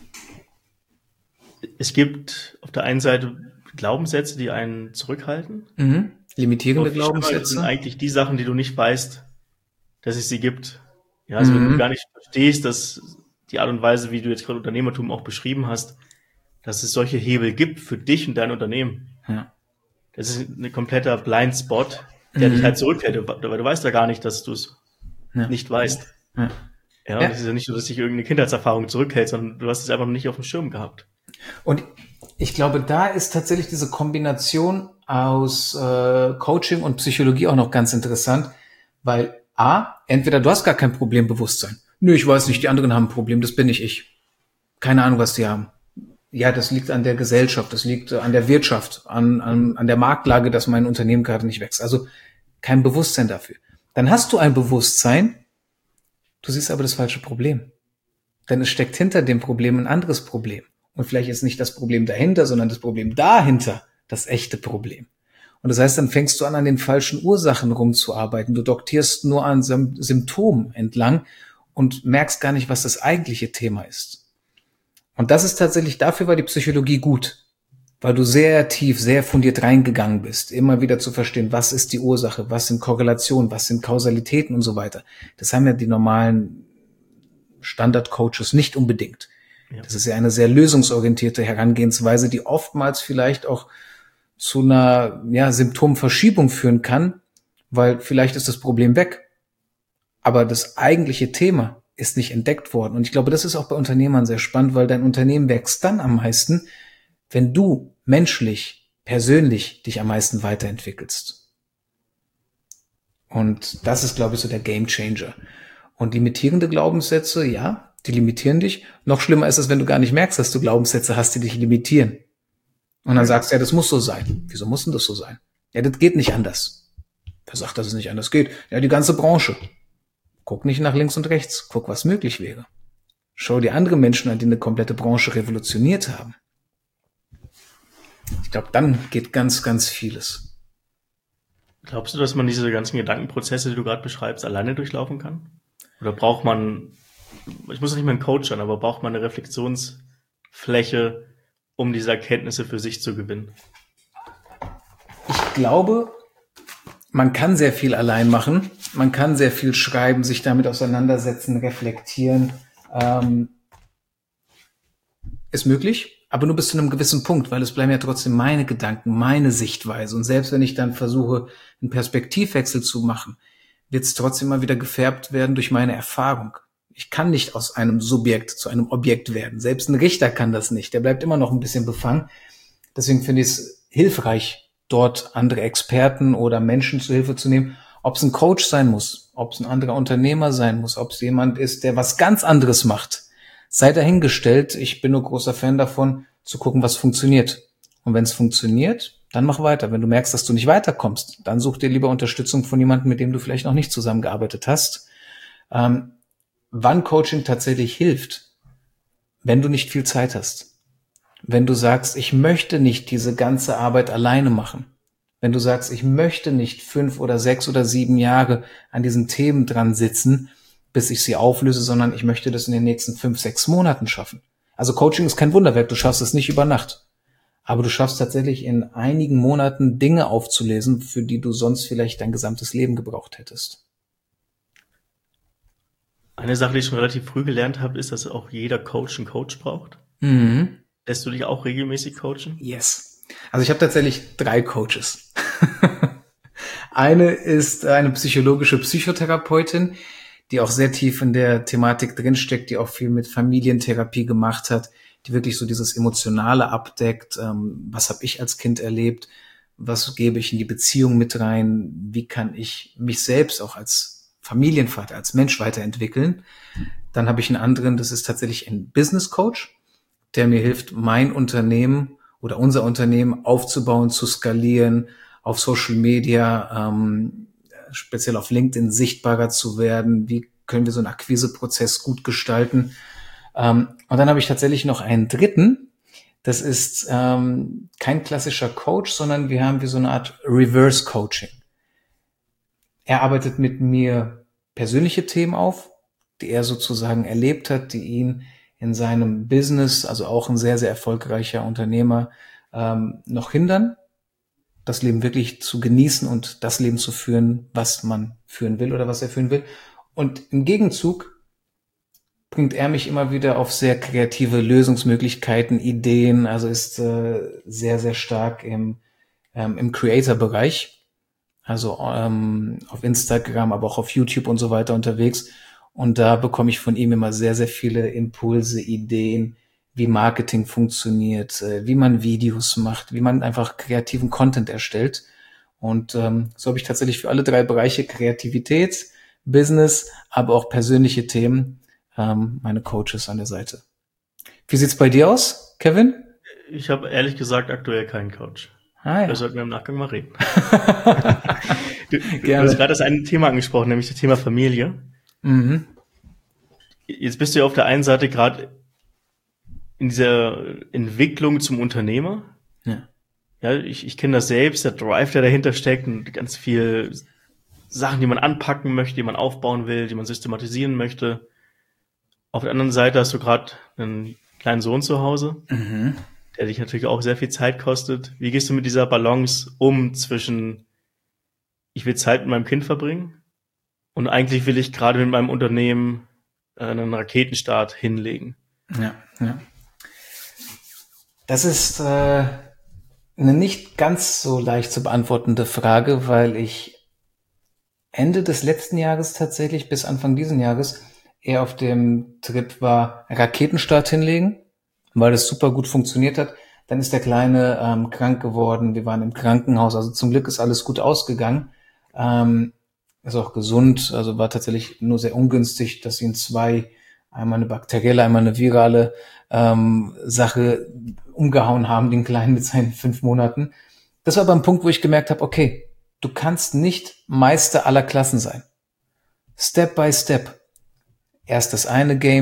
S1: es gibt auf der einen Seite Glaubenssätze, die einen zurückhalten.
S2: Mhm. Limitierende
S1: Aber viel schlimmer sind
S2: Glaubenssätze.
S1: eigentlich die Sachen, die du nicht weißt, dass es sie gibt. Ja, also wenn du
S2: Mhm.
S1: gar nicht verstehst, dass die Art und Weise, wie du jetzt gerade Unternehmertum auch beschrieben hast, dass es solche Hebel gibt für dich und dein Unternehmen.
S2: Ja.
S1: Das ist ein kompletter Blindspot, der dich
S2: Mhm.
S1: halt zurückhält, weil du weißt ja gar nicht, dass du es
S2: Ja.
S1: nicht weißt.
S2: Ja.
S1: Ja,
S2: Ja.
S1: und es ist ja nicht so, dass dich irgendeine Kindheitserfahrung zurückhält, sondern du hast es einfach noch nicht auf dem Schirm gehabt.
S2: Und ich glaube, da ist tatsächlich diese Kombination aus äh, Coaching und Psychologie auch noch ganz interessant, weil A, entweder du hast gar kein Problembewusstsein. Nö, ich weiß nicht, die anderen haben ein Problem, das bin nicht ich. Keine Ahnung, was die haben. Ja, das liegt an der Gesellschaft, das liegt äh, an der Wirtschaft, an, an, an der Marktlage, dass mein Unternehmen gerade nicht wächst. Also kein Bewusstsein dafür. Dann hast du ein Bewusstsein, du siehst aber das falsche Problem. Denn es steckt hinter dem Problem ein anderes Problem. Und vielleicht ist nicht das Problem dahinter, sondern das Problem dahinter das echte Problem. Und das heißt, dann fängst du an, an den falschen Ursachen rumzuarbeiten. Du doktierst nur an Sym- Symptomen entlang und merkst gar nicht, was das eigentliche Thema ist. Und das ist tatsächlich, dafür war die Psychologie gut, weil du sehr tief, sehr fundiert reingegangen bist, immer wieder zu verstehen, was ist die Ursache, was sind Korrelationen, was sind Kausalitäten und so weiter. Das haben ja die normalen Standard-Coaches nicht unbedingt.
S1: Ja.
S2: Das ist ja eine sehr lösungsorientierte Herangehensweise, die oftmals vielleicht auch zu einer ja, Symptomverschiebung führen kann, weil vielleicht ist das Problem weg. Aber das eigentliche Thema ist nicht entdeckt worden. Und ich glaube, das ist auch bei Unternehmern sehr spannend, weil dein Unternehmen wächst dann am meisten, wenn du menschlich, persönlich dich am meisten weiterentwickelst. Und das ist, glaube ich, so der Gamechanger. Und limitierende Glaubenssätze, ja, die limitieren dich. Noch schlimmer ist es, wenn du gar nicht merkst, dass du Glaubenssätze hast, die dich limitieren. Und dann sagst du, ja, das muss so sein. Wieso muss denn das so sein? Ja, das geht nicht anders. Wer sagt, dass es nicht anders geht? Ja, die ganze Branche. Guck nicht nach links und rechts. Guck, was möglich wäre. Schau dir andere Menschen an, die eine komplette Branche revolutioniert haben. Ich glaube, dann geht ganz, ganz vieles.
S1: Glaubst du, dass man diese ganzen Gedankenprozesse, die du gerade beschreibst, alleine durchlaufen kann? Oder braucht man, ich muss nicht mal einen Coach sein, aber braucht man eine Reflexionsfläche, um diese Erkenntnisse für sich zu gewinnen?
S2: Ich glaube, man kann sehr viel allein machen. Man kann sehr viel schreiben, sich damit auseinandersetzen, reflektieren. Ähm, ist möglich, aber nur bis zu einem gewissen Punkt, weil es bleiben ja trotzdem meine Gedanken, meine Sichtweise. Und selbst wenn ich dann versuche, einen Perspektivwechsel zu machen, wird es trotzdem mal wieder gefärbt werden durch meine Erfahrung. Ich kann nicht aus einem Subjekt zu einem Objekt werden. Selbst ein Richter kann das nicht. Der bleibt immer noch ein bisschen befangen. Deswegen finde ich es hilfreich, dort andere Experten oder Menschen zu Hilfe zu nehmen. Ob es ein Coach sein muss, ob es ein anderer Unternehmer sein muss, ob es jemand ist, der was ganz anderes macht. Sei dahingestellt. Ich bin nur großer Fan davon, zu gucken, was funktioniert. Und wenn es funktioniert, dann mach weiter. Wenn du merkst, dass du nicht weiterkommst, dann such dir lieber Unterstützung von jemandem, mit dem du vielleicht noch nicht zusammengearbeitet hast. Ähm, wann Coaching tatsächlich hilft, wenn du nicht viel Zeit hast. Wenn du sagst, ich möchte nicht diese ganze Arbeit alleine machen. Wenn du sagst, ich möchte nicht fünf oder sechs oder sieben Jahre an diesen Themen dran sitzen, bis ich sie auflöse, sondern ich möchte das in den nächsten fünf, sechs Monaten schaffen. Also Coaching ist kein Wunderwerk, du schaffst es nicht über Nacht. Aber du schaffst tatsächlich in einigen Monaten Dinge aufzulesen, für die du sonst vielleicht dein gesamtes Leben gebraucht hättest.
S1: Eine Sache, die ich schon relativ früh gelernt habe, ist, dass auch jeder Coach einen Coach braucht.
S2: Mhm.
S1: Lässt du dich auch regelmäßig coachen?
S2: Yes. Also ich habe tatsächlich drei Coaches. Eine ist eine psychologische Psychotherapeutin, die auch sehr tief in der Thematik drinsteckt, die auch viel mit Familientherapie gemacht hat, die wirklich so dieses Emotionale abdeckt. Ähm, was habe ich als Kind erlebt? Was gebe ich in die Beziehung mit rein? Wie kann ich mich selbst auch als Familienvater, als Mensch weiterentwickeln? Dann habe ich einen anderen, das ist tatsächlich ein Business Coach, der mir hilft, mein Unternehmen oder unser Unternehmen aufzubauen, zu skalieren, auf Social Media, ähm, speziell auf LinkedIn sichtbarer zu werden. Wie können wir so einen Akquiseprozess gut gestalten? Ähm, und dann habe ich tatsächlich noch einen dritten. Das ist ähm, kein klassischer Coach, sondern wir haben wie so eine Art Reverse Coaching. Er arbeitet mit mir persönliche Themen auf, die er sozusagen erlebt hat, die ihn in seinem Business, also auch ein sehr, sehr erfolgreicher Unternehmer, ähm, noch hindern, das Leben wirklich zu genießen und das Leben zu führen, was man führen will oder was er führen will. Und im Gegenzug bringt er mich immer wieder auf sehr kreative Lösungsmöglichkeiten, Ideen, also ist äh, sehr, sehr stark im, ähm, im Creator-Bereich, also ähm, auf Instagram, aber auch auf YouTube und so weiter unterwegs. Und da bekomme ich von ihm immer sehr, sehr viele Impulse, Ideen, wie Marketing funktioniert, äh, wie man Videos macht, wie man einfach kreativen Content erstellt. Und ähm, so habe ich tatsächlich für alle drei Bereiche Kreativität, Business, aber auch persönliche Themen ähm, meine Coaches an der Seite. Wie sieht's bei dir aus, Kevin?
S1: Ich habe ehrlich gesagt aktuell keinen Coach.
S2: Ah, ja.
S1: Da sollten wir im Nachgang mal reden. du, du
S2: Gerne.
S1: hast gerade das eine Thema angesprochen, nämlich das Thema Familie.
S2: Mhm.
S1: Jetzt bist du ja auf der einen Seite gerade in dieser Entwicklung zum Unternehmer.
S2: Ja.
S1: Ja, ich, ich kenne das selbst, der Drive, der dahinter steckt und ganz viel Sachen, die man anpacken möchte, die man aufbauen will, die man systematisieren möchte. Auf der anderen Seite hast du gerade einen kleinen Sohn zu Hause,
S2: Mhm.
S1: der dich natürlich auch sehr viel Zeit kostet. Wie gehst du mit dieser Balance um zwischen, ich will Zeit mit meinem Kind verbringen und eigentlich will ich gerade mit meinem Unternehmen einen Raketenstart hinlegen?
S2: Ja, ja. Das ist äh, eine nicht ganz so leicht zu beantwortende Frage, weil ich Ende des letzten Jahres tatsächlich bis Anfang diesen Jahres eher auf dem Trip war, Raketenstart hinlegen, weil das super gut funktioniert hat. Dann ist der Kleine ähm, krank geworden, wir waren im Krankenhaus, also zum Glück ist alles gut ausgegangen. Ähm, ist auch gesund, also war tatsächlich nur sehr ungünstig, dass ihn zwei, einmal eine bakterielle, einmal eine virale ähm, Sache umgehauen haben, den Kleinen mit seinen fünf Monaten. Das war aber ein Punkt, wo ich gemerkt habe, okay, du kannst nicht Meister aller Klassen sein. Step by Step. Erst das eine Game,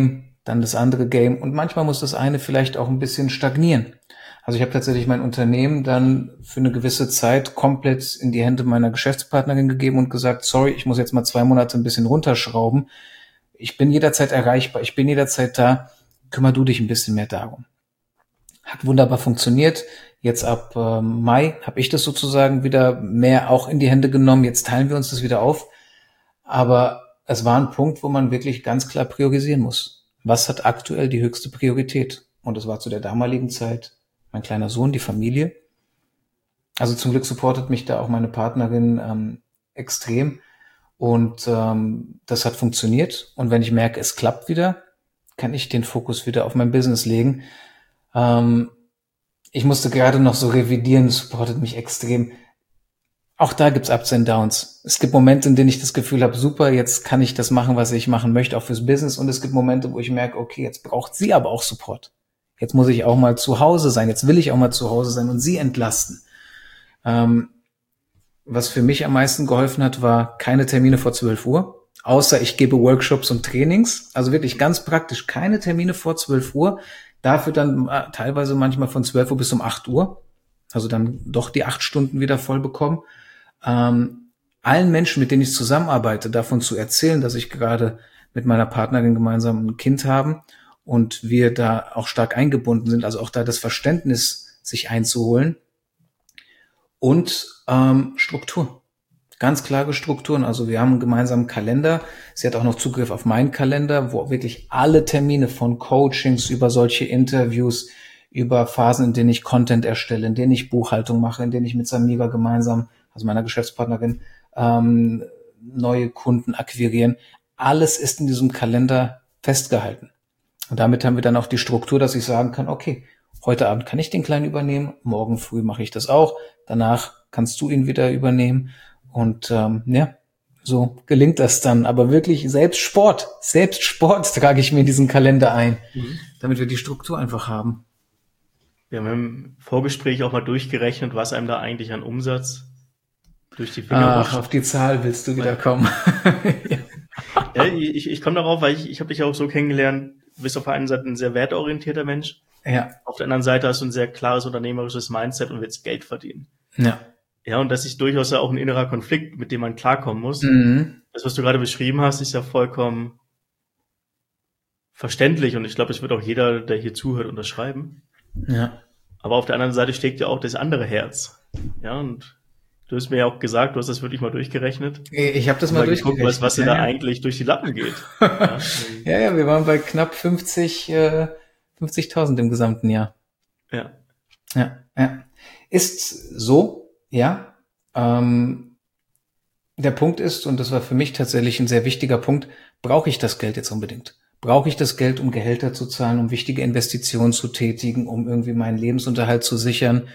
S2: dann das andere Game und manchmal muss das eine vielleicht auch ein bisschen stagnieren. Also ich habe tatsächlich mein Unternehmen dann für eine gewisse Zeit komplett in die Hände meiner Geschäftspartnerin gegeben und gesagt, sorry, ich muss jetzt mal zwei Monate ein bisschen runterschrauben. Ich bin jederzeit erreichbar, ich bin jederzeit da, kümmer du dich ein bisschen mehr darum. Hat wunderbar funktioniert. Jetzt ab äh, Mai habe ich das sozusagen wieder mehr auch in die Hände genommen. Jetzt teilen wir uns das wieder auf. Aber es war ein Punkt, wo man wirklich ganz klar priorisieren muss. Was hat aktuell die höchste Priorität? Und das war zu der damaligen Zeit mein kleiner Sohn, die Familie. Also zum Glück supportet mich da auch meine Partnerin ähm, extrem. Und ähm, das hat funktioniert. Und wenn ich merke, es klappt wieder, kann ich den Fokus wieder auf mein Business legen. Ähm, ich musste gerade noch so revidieren, das supportet mich extrem. Auch da gibt's Ups und Downs. Es gibt Momente, in denen ich das Gefühl habe, super, jetzt kann ich das machen, was ich machen möchte, auch fürs Business. Und es gibt Momente, wo ich merke, okay, jetzt braucht sie aber auch Support. Jetzt muss ich auch mal zu Hause sein. Jetzt will ich auch mal zu Hause sein und sie entlasten. Ähm, was für mich am meisten geholfen hat, war keine Termine vor zwölf Uhr. Außer ich gebe Workshops und Trainings. Also wirklich ganz praktisch keine Termine vor zwölf Uhr. Dafür dann äh, teilweise manchmal von zwölf Uhr bis um acht Uhr. Also dann doch die acht Stunden wieder voll bekommen. Ähm, allen Menschen, mit denen ich zusammenarbeite, davon zu erzählen, dass ich gerade mit meiner Partnerin gemeinsam ein Kind haben und wir da auch stark eingebunden sind, also auch da das Verständnis sich einzuholen und ähm, Struktur. Ganz klare Strukturen. Also wir haben einen gemeinsamen Kalender. Sie hat auch noch Zugriff auf meinen Kalender, wo wirklich alle Termine von Coachings über solche Interviews, über Phasen, in denen ich Content erstelle, in denen ich Buchhaltung mache, in denen ich mit Samira gemeinsam, also meiner Geschäftspartnerin, ähm, neue Kunden akquirieren. Alles ist in diesem Kalender festgehalten. Und damit haben wir dann auch die Struktur, dass ich sagen kann, okay, heute Abend kann ich den Kleinen übernehmen, morgen früh mache ich das auch, danach kannst du ihn wieder übernehmen. Und ähm, ja, so gelingt das dann. Aber wirklich selbst Sport, selbst Sport trage ich mir in diesen Kalender ein, mhm. damit wir die Struktur einfach haben.
S1: Wir haben im Vorgespräch auch mal durchgerechnet, was einem da eigentlich an Umsatz durch die Finger
S2: rutscht. Ach, auf die Zahl willst du wieder kommen.
S1: ja. ja, ich, ich komme darauf, weil ich, ich habe dich auch so kennengelernt, du bist auf der einen Seite ein sehr wertorientierter Mensch.
S2: Ja.
S1: Auf der anderen Seite hast du ein sehr klares unternehmerisches Mindset und willst Geld verdienen.
S2: Ja.
S1: Ja, und das ist durchaus ja auch ein innerer Konflikt, mit dem man klarkommen muss.
S2: Mhm.
S1: Das, was du gerade beschrieben hast, ist ja vollkommen verständlich und ich glaube, es wird auch jeder, der hier zuhört, unterschreiben.
S2: Ja.
S1: Aber auf der anderen Seite steckt ja auch das andere Herz. Ja, und du hast mir ja auch gesagt, du hast das wirklich mal durchgerechnet.
S2: Ich habe das mal, mal durchgerechnet.
S1: Geguckt, was, was ja, dir da ja. eigentlich durch die Lappen geht.
S2: ja. ja, ja, wir waren bei knapp fünfzig, äh, fünfzigtausend im gesamten Jahr.
S1: Ja.
S2: Ja, ja. Ist so, ja. Ähm, der Punkt ist, und das war für mich tatsächlich ein sehr wichtiger Punkt, brauche ich das Geld jetzt unbedingt? Brauche ich das Geld, um Gehälter zu zahlen, um wichtige Investitionen zu tätigen, um irgendwie meinen Lebensunterhalt zu sichern?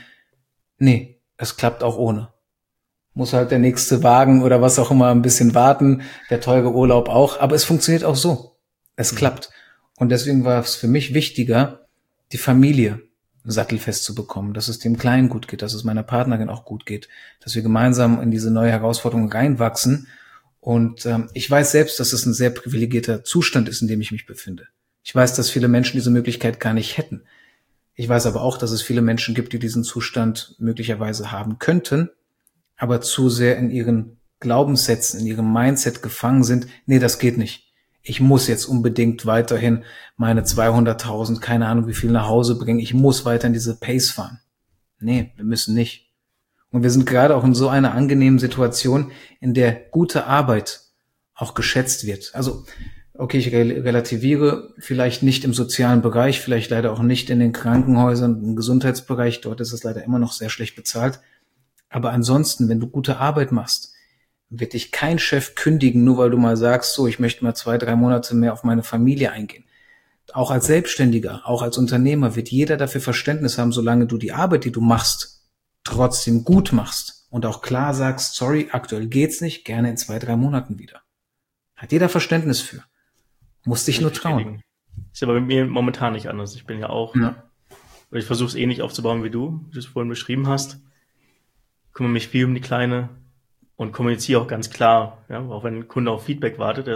S2: Nee, es klappt auch ohne. Muss halt der nächste Wagen oder was auch immer ein bisschen warten, der teure Urlaub auch, aber es funktioniert auch so. Es mhm. klappt. Und deswegen war es für mich wichtiger, die Familie sattelfest zu bekommen, dass es dem Kleinen gut geht, dass es meiner Partnerin auch gut geht, dass wir gemeinsam in diese neue Herausforderung reinwachsen. Und ähm, ich weiß selbst, dass es ein sehr privilegierter Zustand ist, in dem ich mich befinde. Ich weiß, dass viele Menschen diese Möglichkeit gar nicht hätten. Ich weiß aber auch, dass es viele Menschen gibt, die diesen Zustand möglicherweise haben könnten, aber zu sehr in ihren Glaubenssätzen, in ihrem Mindset gefangen sind. Nee, das geht nicht. Ich muss jetzt unbedingt weiterhin meine zweihunderttausend, keine Ahnung wie viel, nach Hause bringen. Ich muss weiter in diese Pace fahren. Nee, wir müssen nicht. Und wir sind gerade auch in so einer angenehmen Situation, in der gute Arbeit auch geschätzt wird. Also, okay, ich relativiere, vielleicht nicht im sozialen Bereich, vielleicht leider auch nicht in den Krankenhäusern, im Gesundheitsbereich. Dort ist es leider immer noch sehr schlecht bezahlt. Aber ansonsten, wenn du gute Arbeit machst, wird dich kein Chef kündigen, nur weil du mal sagst, so, ich möchte mal zwei, drei Monate mehr auf meine Familie eingehen. Auch als Selbstständiger, auch als Unternehmer wird jeder dafür Verständnis haben, solange du die Arbeit, die du machst, trotzdem gut machst und auch klar sagst, sorry, aktuell geht's nicht, gerne in zwei, drei Monaten wieder. Hat jeder Verständnis für. Muss dich nur trauen.
S1: Ist aber bei mir momentan nicht anders. Ich bin ja auch, ja. ich versuche es ähnlich aufzubauen wie du, wie du es vorhin beschrieben hast. Kümmere mich viel um die Kleine und kommuniziere auch ganz klar, ja, auch wenn ein Kunde auf Feedback wartet, der ist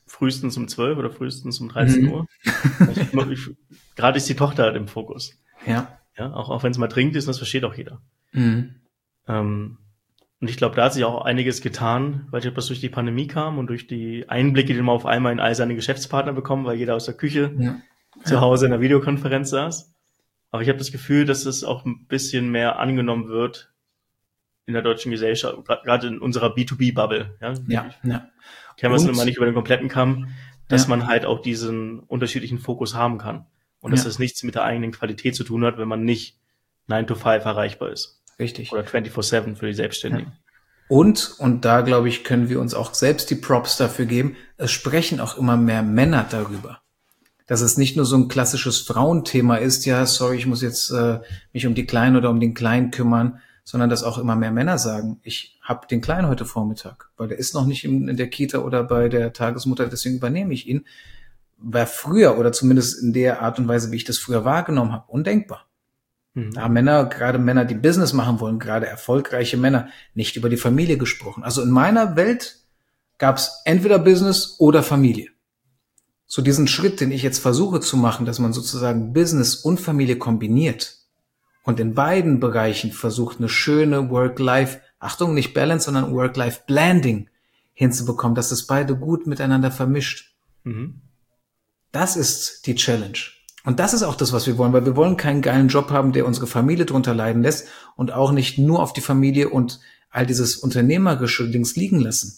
S1: frühestens um zwölf oder frühestens um dreizehn
S2: Mhm.
S1: Uhr. Ich, ich, gerade ist die Tochter halt im Fokus.
S2: Ja.
S1: Ja, auch, auch wenn es mal dringend ist, das versteht auch jeder.
S2: Mhm.
S1: Ähm, und ich glaube, da hat sich auch einiges getan, weil ich ob das durch die Pandemie kam und durch die Einblicke, die man auf einmal in all seine Geschäftspartner bekommen, weil jeder aus der Küche
S2: Ja.
S1: zu
S2: Ja.
S1: Hause in der Videokonferenz saß. Aber ich habe das Gefühl, dass es auch ein bisschen mehr angenommen wird in der deutschen Gesellschaft, gerade in unserer B zwei B-Bubble. Ja,
S2: Ja. Ja.
S1: kennen wir es
S2: Und-
S1: immer nicht über den kompletten Kamm, dass
S2: Ja.
S1: man halt auch diesen unterschiedlichen Fokus haben kann. Und dass
S2: Ja.
S1: das nichts mit der eigenen Qualität zu tun hat, wenn man nicht nine to five erreichbar ist.
S2: Richtig.
S1: Oder twenty-four seven für die Selbstständigen.
S2: Und, und da, glaube ich, können wir uns auch selbst die Props dafür geben, es sprechen auch immer mehr Männer darüber. Dass es nicht nur so ein klassisches Frauenthema ist, ja, sorry, ich muss jetzt äh, mich um die Kleinen oder um den Kleinen kümmern, sondern dass auch immer mehr Männer sagen, ich habe den Kleinen heute Vormittag, weil der ist noch nicht in, in der Kita oder bei der Tagesmutter, deswegen übernehme ich ihn. War früher, oder zumindest in der Art und Weise, wie ich das früher wahrgenommen habe, undenkbar.
S1: Mhm.
S2: Da haben Männer, gerade Männer, die Business machen wollen, gerade erfolgreiche Männer, nicht über die Familie gesprochen. Also in meiner Welt gab es entweder Business oder Familie. So diesen Schritt, den ich jetzt versuche zu machen, dass man sozusagen Business und Familie kombiniert und in beiden Bereichen versucht, eine schöne Work-Life, Achtung, nicht Balance, sondern Work-Life-Blending hinzubekommen, dass es beide gut miteinander vermischt.
S1: Mhm.
S2: Das ist die Challenge. Und das ist auch das, was wir wollen, weil wir wollen keinen geilen Job haben, der unsere Familie drunter leiden lässt und auch nicht nur auf die Familie und all dieses unternehmerische Dings liegen lassen.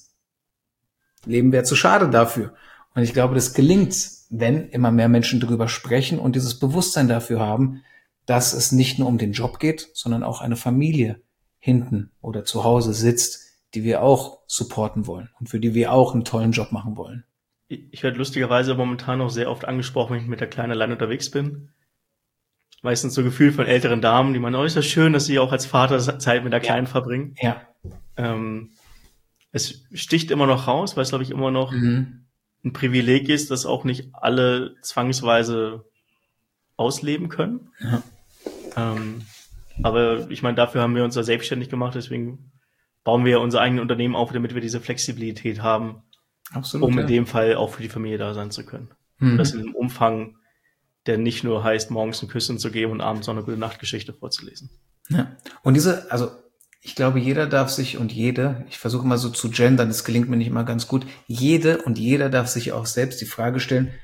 S2: Leben wäre zu schade dafür. Und ich glaube, das gelingt, wenn immer mehr Menschen darüber sprechen und dieses Bewusstsein dafür haben, dass es nicht nur um den Job geht, sondern auch eine Familie hinten oder zu Hause sitzt, die wir auch supporten wollen und für die wir auch einen tollen Job machen wollen.
S1: Ich werde lustigerweise momentan auch sehr oft angesprochen, wenn ich mit der Kleinen allein unterwegs bin. Meistens so Gefühl von älteren Damen, die meinen, oh, ist das schön, dass sie auch als Vater Zeit mit der Kleinen verbringen.
S2: Ja.
S1: Ähm, es sticht immer noch raus, weil es, glaube ich, immer noch
S2: Mhm.
S1: ein Privileg ist, das auch nicht alle zwangsweise ausleben können.
S2: Ja.
S1: Ähm, aber ich meine, dafür haben wir uns ja selbstständig gemacht, deswegen bauen wir ja unser eigenes Unternehmen auf, damit wir diese Flexibilität haben,
S2: Absolut.
S1: um
S2: ja.
S1: in dem Fall auch für die Familie da sein zu können.
S2: Mhm.
S1: Und das in einem Umfang, der nicht nur heißt, morgens ein Küsschen zu geben und abends noch eine gute Nachtgeschichte vorzulesen.
S2: Ja. Und diese, also ich glaube, jeder darf sich und jede, ich versuche mal so zu gendern, das gelingt mir nicht immer ganz gut, jede und jeder darf sich auch selbst die Frage stellen,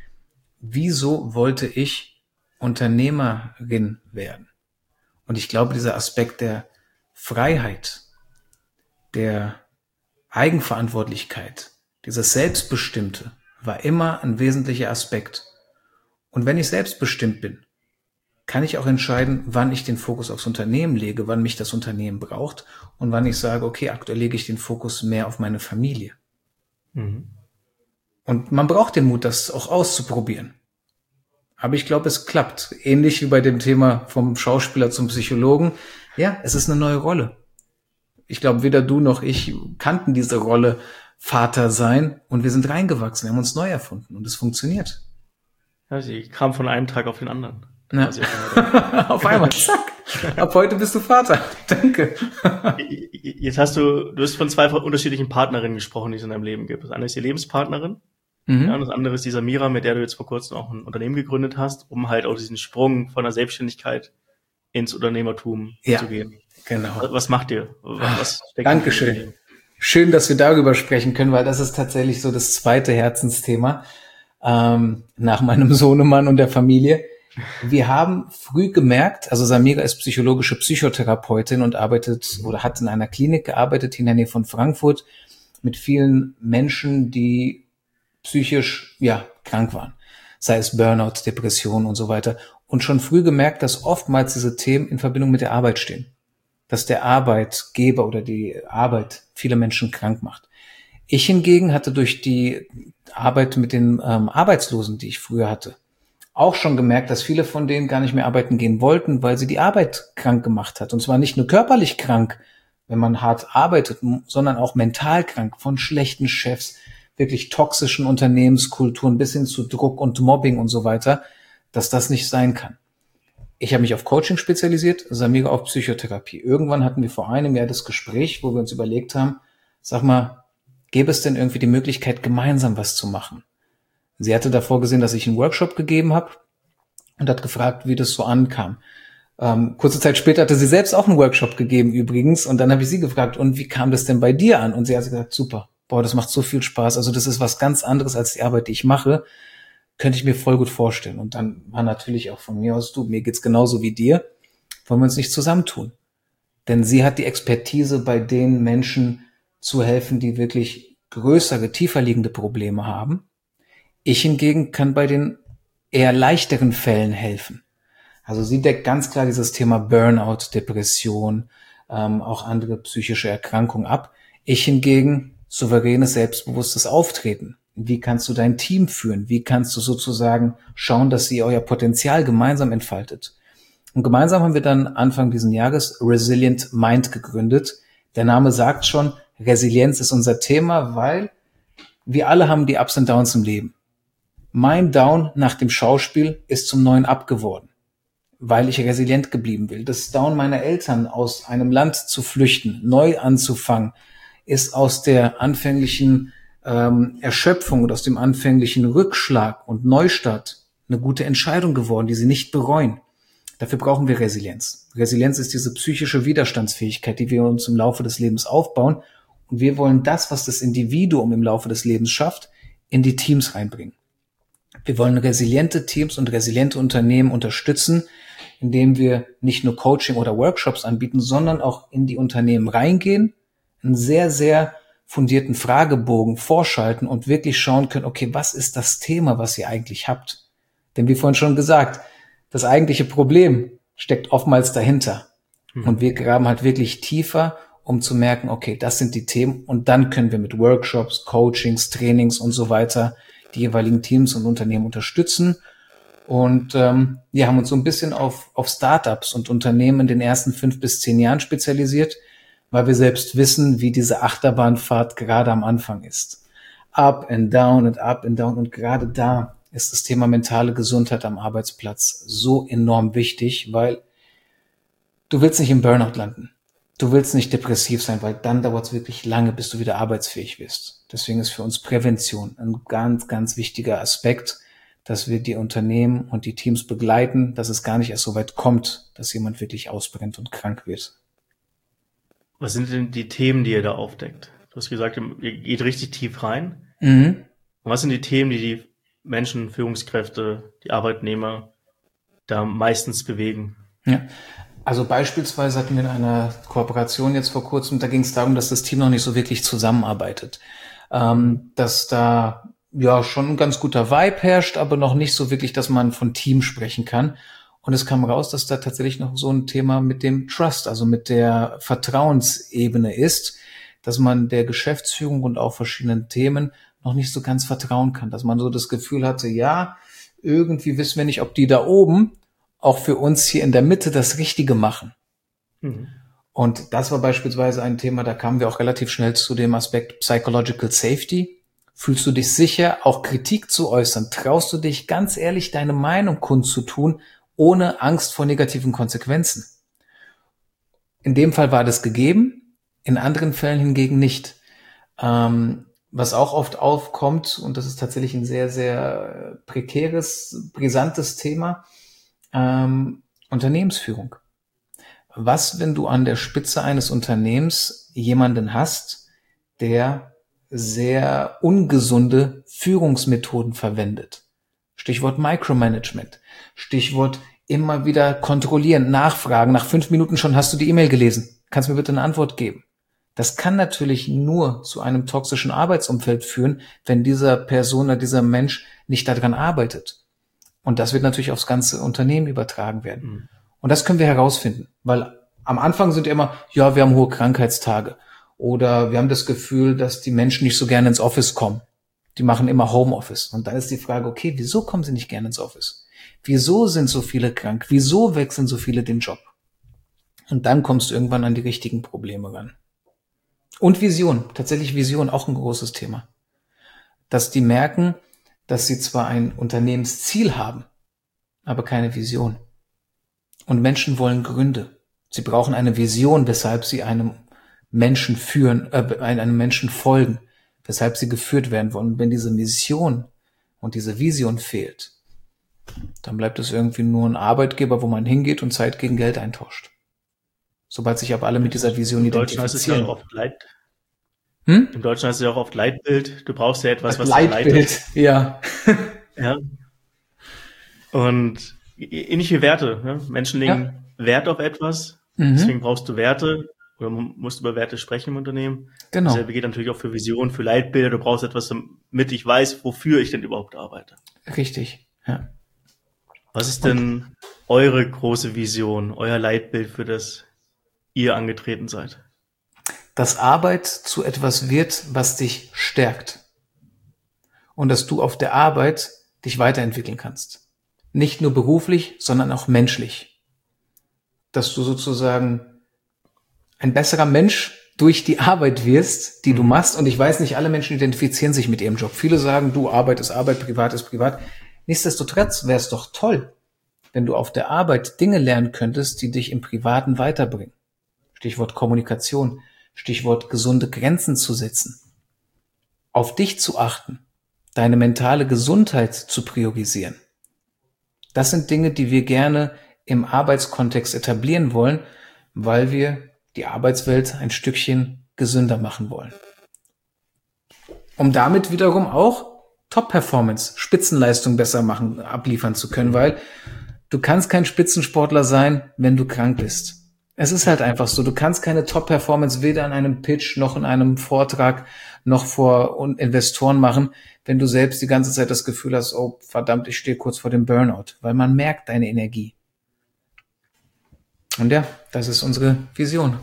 S2: wieso wollte ich Unternehmerin werden? Und ich glaube, dieser Aspekt der Freiheit, der Eigenverantwortlichkeit, dieses Selbstbestimmte war immer ein wesentlicher Aspekt. Und wenn ich selbstbestimmt bin, kann ich auch entscheiden, wann ich den Fokus aufs Unternehmen lege, wann mich das Unternehmen braucht und wann ich sage, okay, aktuell lege ich den Fokus mehr auf meine Familie.
S1: Mhm.
S2: Und man braucht den Mut, das auch auszuprobieren. Aber ich glaube, es klappt. Ähnlich wie bei dem Thema vom Schauspieler zum Psychologen. Ja, es ist eine neue Rolle. Ich glaube, weder du noch ich kannten diese Rolle Vater sein und wir sind reingewachsen, wir haben uns neu erfunden und es funktioniert.
S1: Ja, sie kam von einem Tag auf den anderen.
S2: Ja.
S1: Quasi auf einmal.
S2: Auf einmal, zack. Ab heute bist du Vater. Danke.
S1: Jetzt hast du, du hast von zwei unterschiedlichen Partnerinnen gesprochen, die es in deinem Leben gibt. Das eine ist die Lebenspartnerin,
S2: Mhm.
S1: ja, und das andere ist die Samira, mit der du jetzt vor kurzem auch ein Unternehmen gegründet hast, um halt auch diesen Sprung von der Selbstständigkeit ins Unternehmertum
S2: Ja.
S1: zu gehen.
S2: Genau.
S1: Was macht ihr? Was steckt
S2: Dankeschön.
S1: in dem?
S2: Schön, dass wir darüber sprechen können, weil das ist tatsächlich so das zweite Herzensthema ähm, nach meinem Sohnemann und der Familie. Wir haben früh gemerkt, also Samira ist psychologische Psychotherapeutin und arbeitet oder hat in einer Klinik gearbeitet in der Nähe von Frankfurt mit vielen Menschen, die psychisch ja krank waren, sei es Burnout, Depression und so weiter. Und schon früh gemerkt, dass oftmals diese Themen in Verbindung mit der Arbeit stehen. Dass der Arbeitgeber oder die Arbeit viele Menschen krank macht. Ich hingegen hatte durch die Arbeit mit den ähm, Arbeitslosen, die ich früher hatte, auch schon gemerkt, dass viele von denen gar nicht mehr arbeiten gehen wollten, weil sie die Arbeit krank gemacht hat. Und zwar nicht nur körperlich krank, wenn man hart arbeitet, sondern auch mental krank von schlechten Chefs, wirklich toxischen Unternehmenskulturen bis hin zu Druck und Mobbing und so weiter, dass das nicht sein kann. Ich habe mich auf Coaching spezialisiert, Samira auf Psychotherapie. Irgendwann hatten wir vor einem Jahr das Gespräch, wo wir uns überlegt haben, sag mal, gäbe es denn irgendwie die Möglichkeit, gemeinsam was zu machen? Sie hatte davor gesehen, dass ich einen Workshop gegeben habe und hat gefragt, wie das so ankam. Ähm, kurze Zeit später hatte sie selbst auch einen Workshop gegeben übrigens und dann habe ich sie gefragt, und wie kam das denn bei dir an? Und sie hat gesagt, super, boah, das macht so viel Spaß, also das ist was ganz anderes als die Arbeit, die ich mache, könnte ich mir voll gut vorstellen. Und dann war natürlich auch von mir aus, du, mir geht's genauso wie dir, wollen wir uns nicht zusammentun? Denn sie hat die Expertise, bei den Menschen zu helfen, die wirklich größere, tiefer liegende Probleme haben. Ich hingegen kann bei den eher leichteren Fällen helfen. Also sie deckt ganz klar dieses Thema Burnout, Depression, ähm, auch andere psychische Erkrankungen ab. Ich hingegen souveränes, selbstbewusstes Auftreten. Wie kannst du dein Team führen? Wie kannst du sozusagen schauen, dass ihr euer Potenzial gemeinsam entfaltet? Und gemeinsam haben wir dann Anfang diesen Jahres Resilient Mind gegründet. Der Name sagt schon, Resilienz ist unser Thema, weil wir alle haben die Ups und Downs im Leben. Mein Down nach dem Schauspiel ist zum neuen Up geworden, weil ich resilient geblieben will. Das Down meiner Eltern, aus einem Land zu flüchten, neu anzufangen, ist aus der anfänglichen ähm, Erschöpfung und aus dem anfänglichen Rückschlag und Neustart eine gute Entscheidung geworden, die sie nicht bereuen. Dafür brauchen wir Resilienz. Resilienz ist diese psychische Widerstandsfähigkeit, die wir uns im Laufe des Lebens aufbauen. Und wir wollen das, was das Individuum im Laufe des Lebens schafft, in die Teams reinbringen. Wir wollen resiliente Teams und resiliente Unternehmen unterstützen, indem wir nicht nur Coaching oder Workshops anbieten, sondern auch in die Unternehmen reingehen, einen sehr, sehr fundierten Fragebogen vorschalten und wirklich schauen können, okay, was ist das Thema, was ihr eigentlich habt? Denn wie vorhin schon gesagt, das eigentliche Problem steckt oftmals dahinter. Mhm. Und wir graben halt wirklich tiefer, um zu merken, okay, das sind die Themen. Und dann können wir mit Workshops, Coachings, Trainings und so weiter die jeweiligen Teams und Unternehmen unterstützen. Und ähm, wir haben uns so ein bisschen auf, auf Startups und Unternehmen in den ersten fünf bis zehn Jahren spezialisiert, weil wir selbst wissen, wie diese Achterbahnfahrt gerade am Anfang ist. Up and down und up and down. Und gerade da ist das Thema mentale Gesundheit am Arbeitsplatz so enorm wichtig, weil du willst nicht im Burnout landen. Du willst nicht depressiv sein, weil dann dauert es wirklich lange, bis du wieder arbeitsfähig wirst. Deswegen ist für uns Prävention ein ganz, ganz wichtiger Aspekt, dass wir die Unternehmen und die Teams begleiten, dass es gar nicht erst so weit kommt, dass jemand wirklich ausbrennt und krank wird.
S1: Was sind denn die Themen, die ihr da aufdeckt? Du hast gesagt, ihr geht richtig tief rein.
S2: Mhm.
S1: Und was sind die Themen, die die Menschen, Führungskräfte, die Arbeitnehmer da meistens bewegen?
S2: Ja. Also beispielsweise hatten wir in einer Kooperation jetzt vor kurzem, da ging es darum, dass das Team noch nicht so wirklich zusammenarbeitet. Ähm, dass da ja schon ein ganz guter Vibe herrscht, aber noch nicht so wirklich, dass man von Team sprechen kann. Und es kam raus, dass da tatsächlich noch so ein Thema mit dem Trust, also mit der Vertrauensebene ist, dass man der Geschäftsführung und auch verschiedenen Themen noch nicht so ganz vertrauen kann. Dass man so das Gefühl hatte, ja, irgendwie wissen wir nicht, ob die da oben auch für uns hier in der Mitte das Richtige machen. Mhm. Und das war beispielsweise ein Thema, da kamen wir auch relativ schnell zu dem Aspekt Psychological Safety. Fühlst du dich sicher, auch Kritik zu äußern? Traust du dich ganz ehrlich, deine Meinung kundzutun, ohne Angst vor negativen Konsequenzen? In dem Fall war das gegeben, in anderen Fällen hingegen nicht. Ähm, was auch oft aufkommt, und das ist tatsächlich ein sehr, sehr prekäres, brisantes Thema, ähm, Unternehmensführung. Was, wenn du an der Spitze eines Unternehmens jemanden hast, der sehr ungesunde Führungsmethoden verwendet? Stichwort Micromanagement. Stichwort immer wieder kontrollieren, nachfragen. Nach fünf Minuten schon hast du die E-Mail gelesen. Kannst du mir bitte eine Antwort geben? Das kann natürlich nur zu einem toxischen Arbeitsumfeld führen, wenn dieser Person oder dieser Mensch nicht daran arbeitet. Und das wird natürlich aufs ganze Unternehmen übertragen werden. Mhm. Und das können wir herausfinden, weil am Anfang sind immer, ja, wir haben hohe Krankheitstage oder wir haben das Gefühl, dass die Menschen nicht so gerne ins Office kommen. Die machen immer Homeoffice. Und dann ist die Frage, okay, wieso kommen sie nicht gerne ins Office? Wieso sind so viele krank? Wieso wechseln so viele den Job? Und dann kommst du irgendwann an die richtigen Probleme ran. Und Vision, tatsächlich Vision, auch ein großes Thema. Dass die merken, dass sie zwar ein Unternehmensziel haben, aber keine Vision. Und Menschen wollen Gründe. Sie brauchen eine Vision, weshalb sie einem Menschen führen, äh, einem Menschen folgen, weshalb sie geführt werden wollen. Und wenn diese Mission und diese Vision fehlt, dann bleibt es irgendwie nur ein Arbeitgeber, wo man hingeht und Zeit gegen Geld eintauscht. Sobald sich aber alle mit dieser Vision
S1: Im Deutschen heißt es ja
S2: identifizieren.
S1: auch oft Leit.
S2: Hm?
S1: Im Deutschen heißt es ja auch oft Leitbild. Du brauchst ja etwas, was dich
S2: Leitbild,
S1: leitet.
S2: ja.
S1: Ja. Und ähnliche Werte. Ne? Menschen legen ja. Wert auf etwas. Mhm. Deswegen brauchst du Werte oder musst über Werte sprechen im Unternehmen.
S2: Genau.
S1: Dasselbe geht natürlich auch für Visionen, für Leitbilder. Du brauchst etwas, damit ich weiß, wofür ich denn überhaupt arbeite.
S2: Richtig, ja.
S1: Was ist denn Und eure große Vision, euer Leitbild, für das ihr angetreten seid?
S2: Dass Arbeit zu etwas wird, was dich stärkt. Und dass du auf der Arbeit dich weiterentwickeln kannst. Nicht nur beruflich, sondern auch menschlich. Dass du sozusagen ein besserer Mensch durch die Arbeit wirst, die mhm. du machst. Und ich weiß nicht, alle Menschen identifizieren sich mit ihrem Job. Viele sagen, du, Arbeit ist Arbeit, Privat ist Privat. Nichtsdestotrotz wäre es doch toll, wenn du auf der Arbeit Dinge lernen könntest, die dich im Privaten weiterbringen. Stichwort Kommunikation, Stichwort gesunde Grenzen zu setzen. Auf dich zu achten, deine mentale Gesundheit zu priorisieren. Das sind Dinge, die wir gerne im Arbeitskontext etablieren wollen, weil wir die Arbeitswelt ein Stückchen gesünder machen wollen. Um damit wiederum auch Top-Performance, Spitzenleistung besser machen, abliefern zu können, weil du kannst kein Spitzensportler sein, wenn du krank bist. Es ist halt einfach so, du kannst keine Top-Performance weder in einem Pitch, noch in einem Vortrag, noch vor Investoren machen, wenn du selbst die ganze Zeit das Gefühl hast, oh verdammt, ich stehe kurz vor dem Burnout, weil man merkt deine Energie. Und ja, das ist unsere Vision.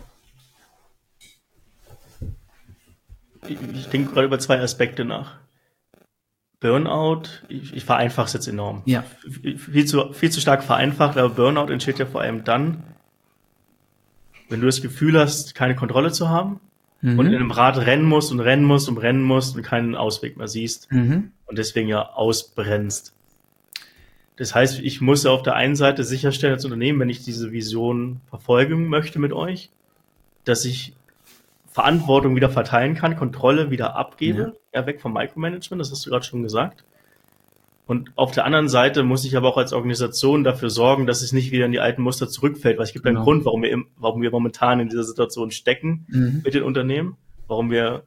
S1: Ich, ich denke gerade über zwei Aspekte nach. Burnout, ich, ich vereinfache es jetzt enorm.
S2: Ja.
S1: Viel zu, viel zu stark vereinfacht, aber Burnout entsteht ja vor allem dann, wenn du das Gefühl hast, keine Kontrolle zu haben mhm. und in einem Rad rennen musst und rennen musst und rennen musst und keinen Ausweg mehr siehst mhm. und deswegen ja ausbrennst. Das heißt, ich muss auf der einen Seite sicherstellen als Unternehmen, wenn ich diese Vision verfolgen möchte mit euch, dass ich Verantwortung wieder verteilen kann, Kontrolle wieder abgebe, ja, ja weg vom Micromanagement, das hast du gerade schon gesagt. Und auf der anderen Seite muss ich aber auch als Organisation dafür sorgen, dass es nicht wieder in die alten Muster zurückfällt, weil es gibt genau. einen Grund, warum wir, im, warum wir momentan in dieser Situation stecken mhm. mit den Unternehmen, warum wir,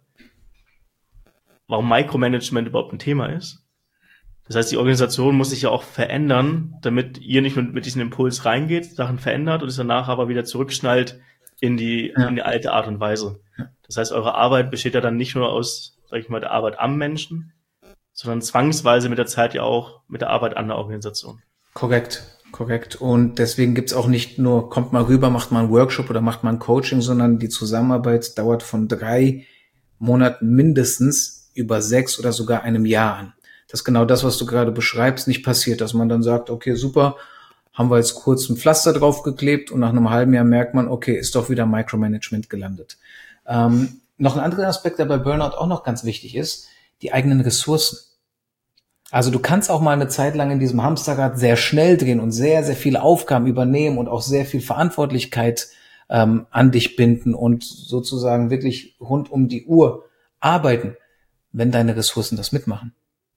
S1: warum Micromanagement überhaupt ein Thema ist. Das heißt, die Organisation muss sich ja auch verändern, damit ihr nicht nur mit diesem Impuls reingeht, Sachen verändert und es danach aber wieder zurückschnallt in die, ja. in die alte Art und Weise. Ja. Das heißt, eure Arbeit besteht ja dann nicht nur aus, sag ich mal, der Arbeit am Menschen, sondern zwangsweise mit der Zeit ja auch mit der Arbeit an der Organisation.
S2: Korrekt, korrekt. Und deswegen gibt's auch nicht nur, kommt mal rüber, macht mal einen Workshop oder macht mal ein Coaching, sondern die Zusammenarbeit dauert von drei Monaten mindestens über sechs oder sogar einem Jahr an. Dass genau das, was du gerade beschreibst, nicht passiert, dass man dann sagt, okay, super, haben wir jetzt kurz ein Pflaster draufgeklebt und nach einem halben Jahr merkt man, okay, ist doch wieder Micromanagement gelandet. Ähm, noch ein anderer Aspekt, der bei Burnout auch noch ganz wichtig ist, die eigenen Ressourcen. Also du kannst auch mal eine Zeit lang in diesem Hamsterrad sehr schnell drehen und sehr, sehr viele Aufgaben übernehmen und auch sehr viel Verantwortlichkeit ähm, an dich binden und sozusagen wirklich rund um die Uhr arbeiten, wenn deine Ressourcen das mitmachen.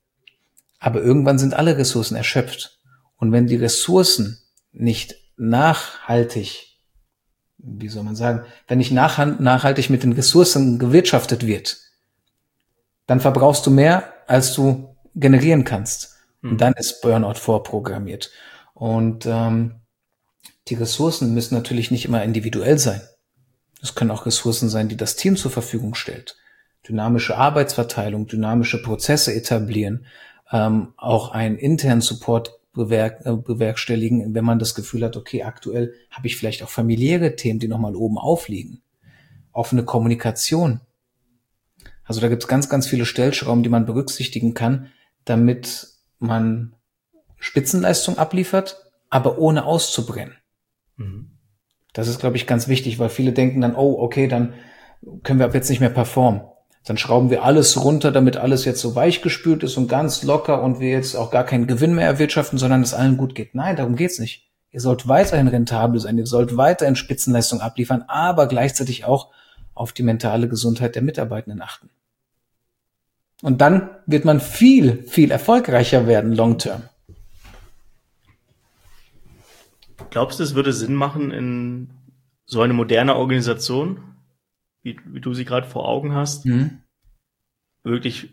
S2: Aber irgendwann sind alle Ressourcen erschöpft. Und wenn die Ressourcen nicht nachhaltig, wie soll man sagen, wenn nicht nachhaltig mit den Ressourcen gewirtschaftet wird, dann verbrauchst du mehr, als du generieren kannst. Und dann ist Burnout vorprogrammiert. Und ähm, die Ressourcen müssen natürlich nicht immer individuell sein. Es können auch Ressourcen sein, die das Team zur Verfügung stellt. Dynamische Arbeitsverteilung, dynamische Prozesse etablieren, ähm, auch einen internen Support bewerk- äh, bewerkstelligen, wenn man das Gefühl hat, okay, aktuell habe ich vielleicht auch familiäre Themen, die nochmal oben aufliegen. Offene Kommunikation. Also da gibt es ganz, ganz viele Stellschrauben, die man berücksichtigen kann, damit man Spitzenleistung abliefert, aber ohne auszubrennen. Mhm. Das ist, glaube ich, ganz wichtig, weil viele denken dann, oh, okay, dann können wir ab jetzt nicht mehr performen. Dann schrauben wir alles runter, damit alles jetzt so weichgespült ist und ganz locker und wir jetzt auch gar keinen Gewinn mehr erwirtschaften, sondern es allen gut geht. Nein, darum geht's nicht. Ihr sollt weiterhin rentabel sein, ihr sollt weiterhin Spitzenleistung abliefern, aber gleichzeitig auch auf die mentale Gesundheit der Mitarbeitenden achten. Und dann wird man viel, viel erfolgreicher werden, long term.
S1: Glaubst du, es würde Sinn machen, in so eine moderne Organisation, wie, wie du sie gerade vor Augen hast, mhm. wirklich,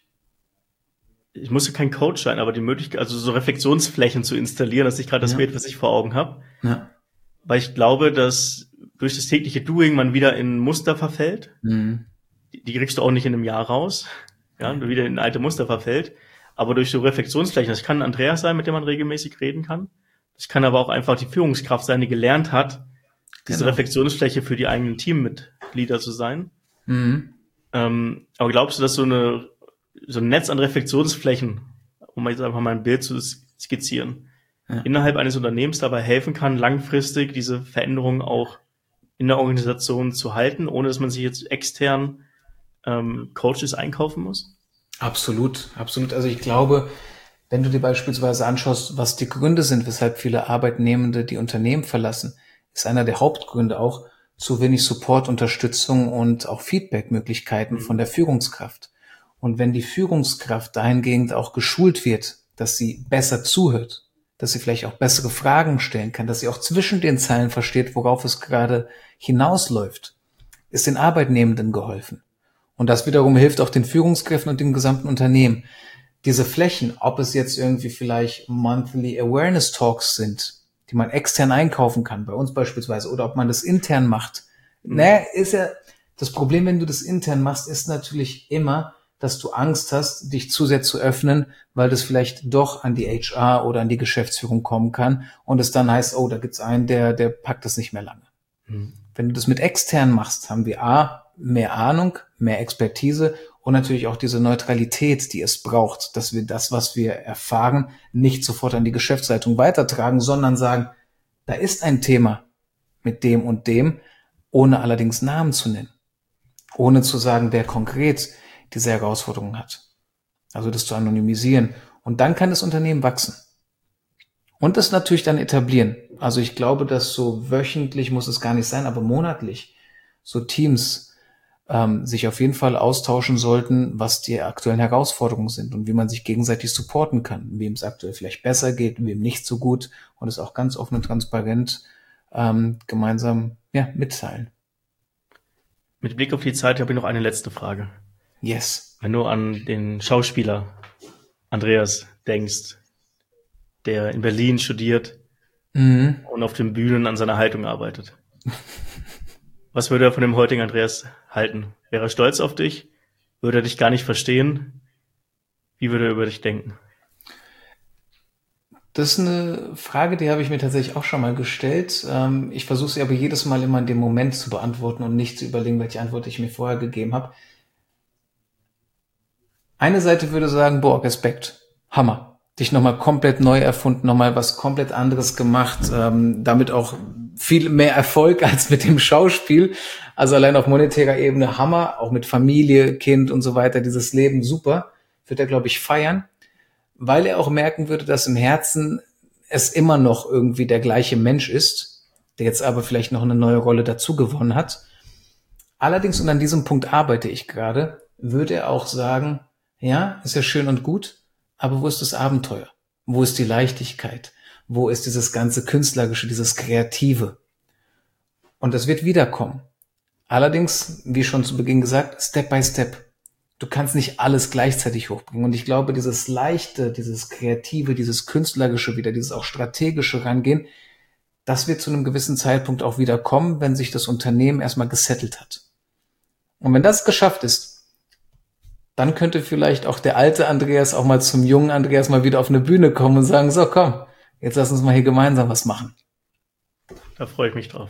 S1: ich muss ja kein Coach sein, aber die Möglichkeit, also so Reflexionsflächen zu installieren, dass ich gerade das ja. Bild, was ich vor Augen habe. Ja. Weil ich glaube, dass durch das tägliche Doing man wieder in Muster verfällt. Mhm. Die, die kriegst du auch nicht in einem Jahr raus. Ja, du wieder in alte Muster verfällt. Aber durch so Reflexionsflächen, das kann Andreas sein, mit dem man regelmäßig reden kann. Das kann aber auch einfach die Führungskraft sein, die gelernt hat, diese genau. Reflexionsfläche für die eigenen Teammitglieder zu sein. Mhm. Ähm, aber glaubst du, dass so eine so ein Netz an Reflexionsflächen, um jetzt einfach mal ein Bild zu skizzieren, ja. innerhalb eines Unternehmens dabei helfen kann, langfristig diese Veränderungen auch in der Organisation zu halten, ohne dass man sich jetzt extern ähm, Coaches einkaufen muss?
S2: Absolut, absolut. Also ich glaube, wenn du dir beispielsweise anschaust, was die Gründe sind, weshalb viele Arbeitnehmende die Unternehmen verlassen, ist einer der Hauptgründe auch zu wenig Support, Unterstützung und auch Feedback-Möglichkeiten mhm. von der Führungskraft. Und wenn die Führungskraft dahingehend auch geschult wird, dass sie besser zuhört, dass sie vielleicht auch bessere Fragen stellen kann, dass sie auch zwischen den Zeilen versteht, worauf es gerade hinausläuft, ist den Arbeitnehmenden geholfen. Und das wiederum hilft auch den Führungskräften und dem gesamten Unternehmen. Diese Flächen, ob es jetzt irgendwie vielleicht Monthly Awareness Talks sind, die man extern einkaufen kann, bei uns beispielsweise, oder ob man das intern macht. Mhm. Naja, ist ja, das Problem, wenn du das intern machst, ist natürlich immer, dass du Angst hast, dich zu sehr zu öffnen, weil das vielleicht doch an die H R oder an die Geschäftsführung kommen kann und es dann heißt, oh, da gibt's einen, der, der packt das nicht mehr lange. Mhm. Wenn du das mit extern machst, haben wir A, mehr Ahnung, mehr Expertise und natürlich auch diese Neutralität, die es braucht, dass wir das, was wir erfahren, nicht sofort an die Geschäftsleitung weitertragen, sondern sagen, da ist ein Thema mit dem und dem, ohne allerdings Namen zu nennen, ohne zu sagen, wer konkret diese Herausforderung hat. Also das zu anonymisieren. Und dann kann das Unternehmen wachsen. Und das natürlich dann etablieren. Also ich glaube, dass so wöchentlich muss es gar nicht sein, aber monatlich so Teams ähm, sich auf jeden Fall austauschen sollten, was die aktuellen Herausforderungen sind und wie man sich gegenseitig supporten kann, wem es aktuell vielleicht besser geht, wem nicht so gut und es auch ganz offen und transparent ähm, gemeinsam ja, mitteilen.
S1: Mit Blick auf die Zeit habe ich noch eine letzte Frage.
S2: Yes.
S1: Wenn du an den Schauspieler Andreas denkst, der in Berlin studiert mhm. und auf den Bühnen an seiner Haltung arbeitet. Was würde er von dem heutigen Andreas halten? Wäre er stolz auf dich? Würde er dich gar nicht verstehen? Wie würde er über dich denken?
S2: Das ist eine Frage, die habe ich mir tatsächlich auch schon mal gestellt. Ich versuche sie aber jedes Mal immer in dem Moment zu beantworten und nicht zu überlegen, welche Antwort ich mir vorher gegeben habe. Eine Seite würde sagen, boah, Respekt, Hammer. Dich nochmal komplett neu erfunden, nochmal was komplett anderes gemacht, ähm, damit auch viel mehr Erfolg als mit dem Schauspiel. Also allein auf monetärer Ebene Hammer, auch mit Familie, Kind und so weiter, dieses Leben super, wird er, glaube ich, feiern, weil er auch merken würde, dass im Herzen es immer noch irgendwie der gleiche Mensch ist, der jetzt aber vielleicht noch eine neue Rolle dazu gewonnen hat. Allerdings, und an diesem Punkt arbeite ich gerade, würde er auch sagen, ja, ist ja schön und gut, aber wo ist das Abenteuer? Wo ist die Leichtigkeit? Wo ist dieses ganze Künstlerische, dieses Kreative? Und das wird wiederkommen. Allerdings, wie schon zu Beginn gesagt, Step by Step. Du kannst nicht alles gleichzeitig hochbringen. Und ich glaube, dieses Leichte, dieses Kreative, dieses Künstlerische wieder, dieses auch strategische Rangehen, das wird zu einem gewissen Zeitpunkt auch wieder kommen, wenn sich das Unternehmen erstmal gesettelt hat. Und wenn das geschafft ist, dann könnte vielleicht auch der alte Andreas auch mal zum jungen Andreas mal wieder auf eine Bühne kommen und sagen, so komm, jetzt lass uns mal hier gemeinsam was machen.
S1: Da freue ich mich drauf.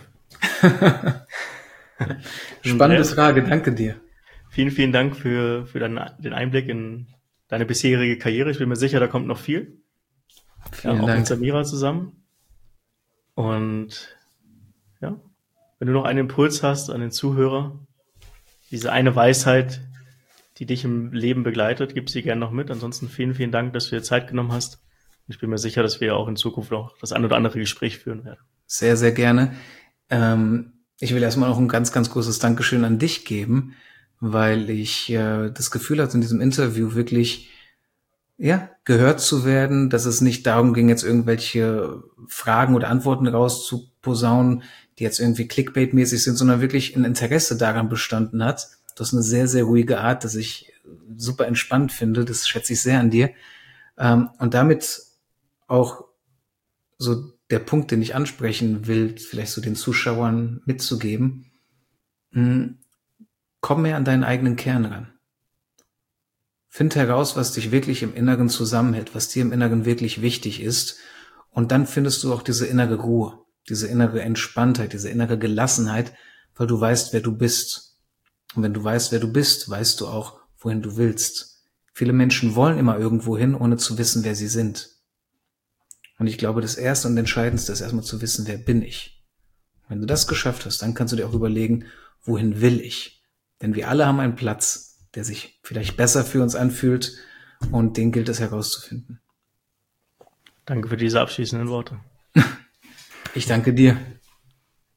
S2: Spannende Frage, danke dir.
S1: Vielen, vielen Dank für, für deinen, den Einblick in deine bisherige Karriere. Ich bin mir sicher, da kommt noch viel.
S2: Vielen
S1: ja, auch
S2: Dank.
S1: mit Samira zusammen. Und ja, wenn du noch einen Impuls hast an den Zuhörer, diese eine Weisheit, die dich im Leben begleitet, gib sie gerne noch mit. Ansonsten vielen, vielen Dank, dass du dir Zeit genommen hast. Und ich bin mir sicher, dass wir auch in Zukunft noch das ein oder andere Gespräch führen werden.
S2: Sehr, sehr gerne. Ähm, ich will erstmal noch ein ganz, ganz großes Dankeschön an dich geben, weil ich äh, das Gefühl hatte, in diesem Interview wirklich ja gehört zu werden, dass es nicht darum ging, jetzt irgendwelche Fragen oder Antworten rauszuposaunen, die jetzt irgendwie Clickbait-mäßig sind, sondern wirklich ein Interesse daran bestanden hat. Das ist eine sehr, sehr ruhige Art, dass ich super entspannt finde. Das schätze ich sehr an dir. Ähm, und damit auch so der Punkt, den ich ansprechen will, vielleicht so den Zuschauern mitzugeben, mh, komm mehr an deinen eigenen Kern ran. Find heraus, was dich wirklich im Inneren zusammenhält, was dir im Inneren wirklich wichtig ist. Und dann findest du auch diese innere Ruhe, diese innere Entspanntheit, diese innere Gelassenheit, weil du weißt, wer du bist. Und wenn du weißt, wer du bist, weißt du auch, wohin du willst. Viele Menschen wollen immer irgendwo hin, ohne zu wissen, wer sie sind. Und ich glaube, das Erste und Entscheidendste ist erstmal zu wissen, wer bin ich. Wenn du das geschafft hast, dann kannst du dir auch überlegen, wohin will ich? Denn wir alle haben einen Platz, der sich vielleicht besser für uns anfühlt, und den gilt es herauszufinden.
S1: Danke für diese abschließenden Worte.
S2: Ich danke dir.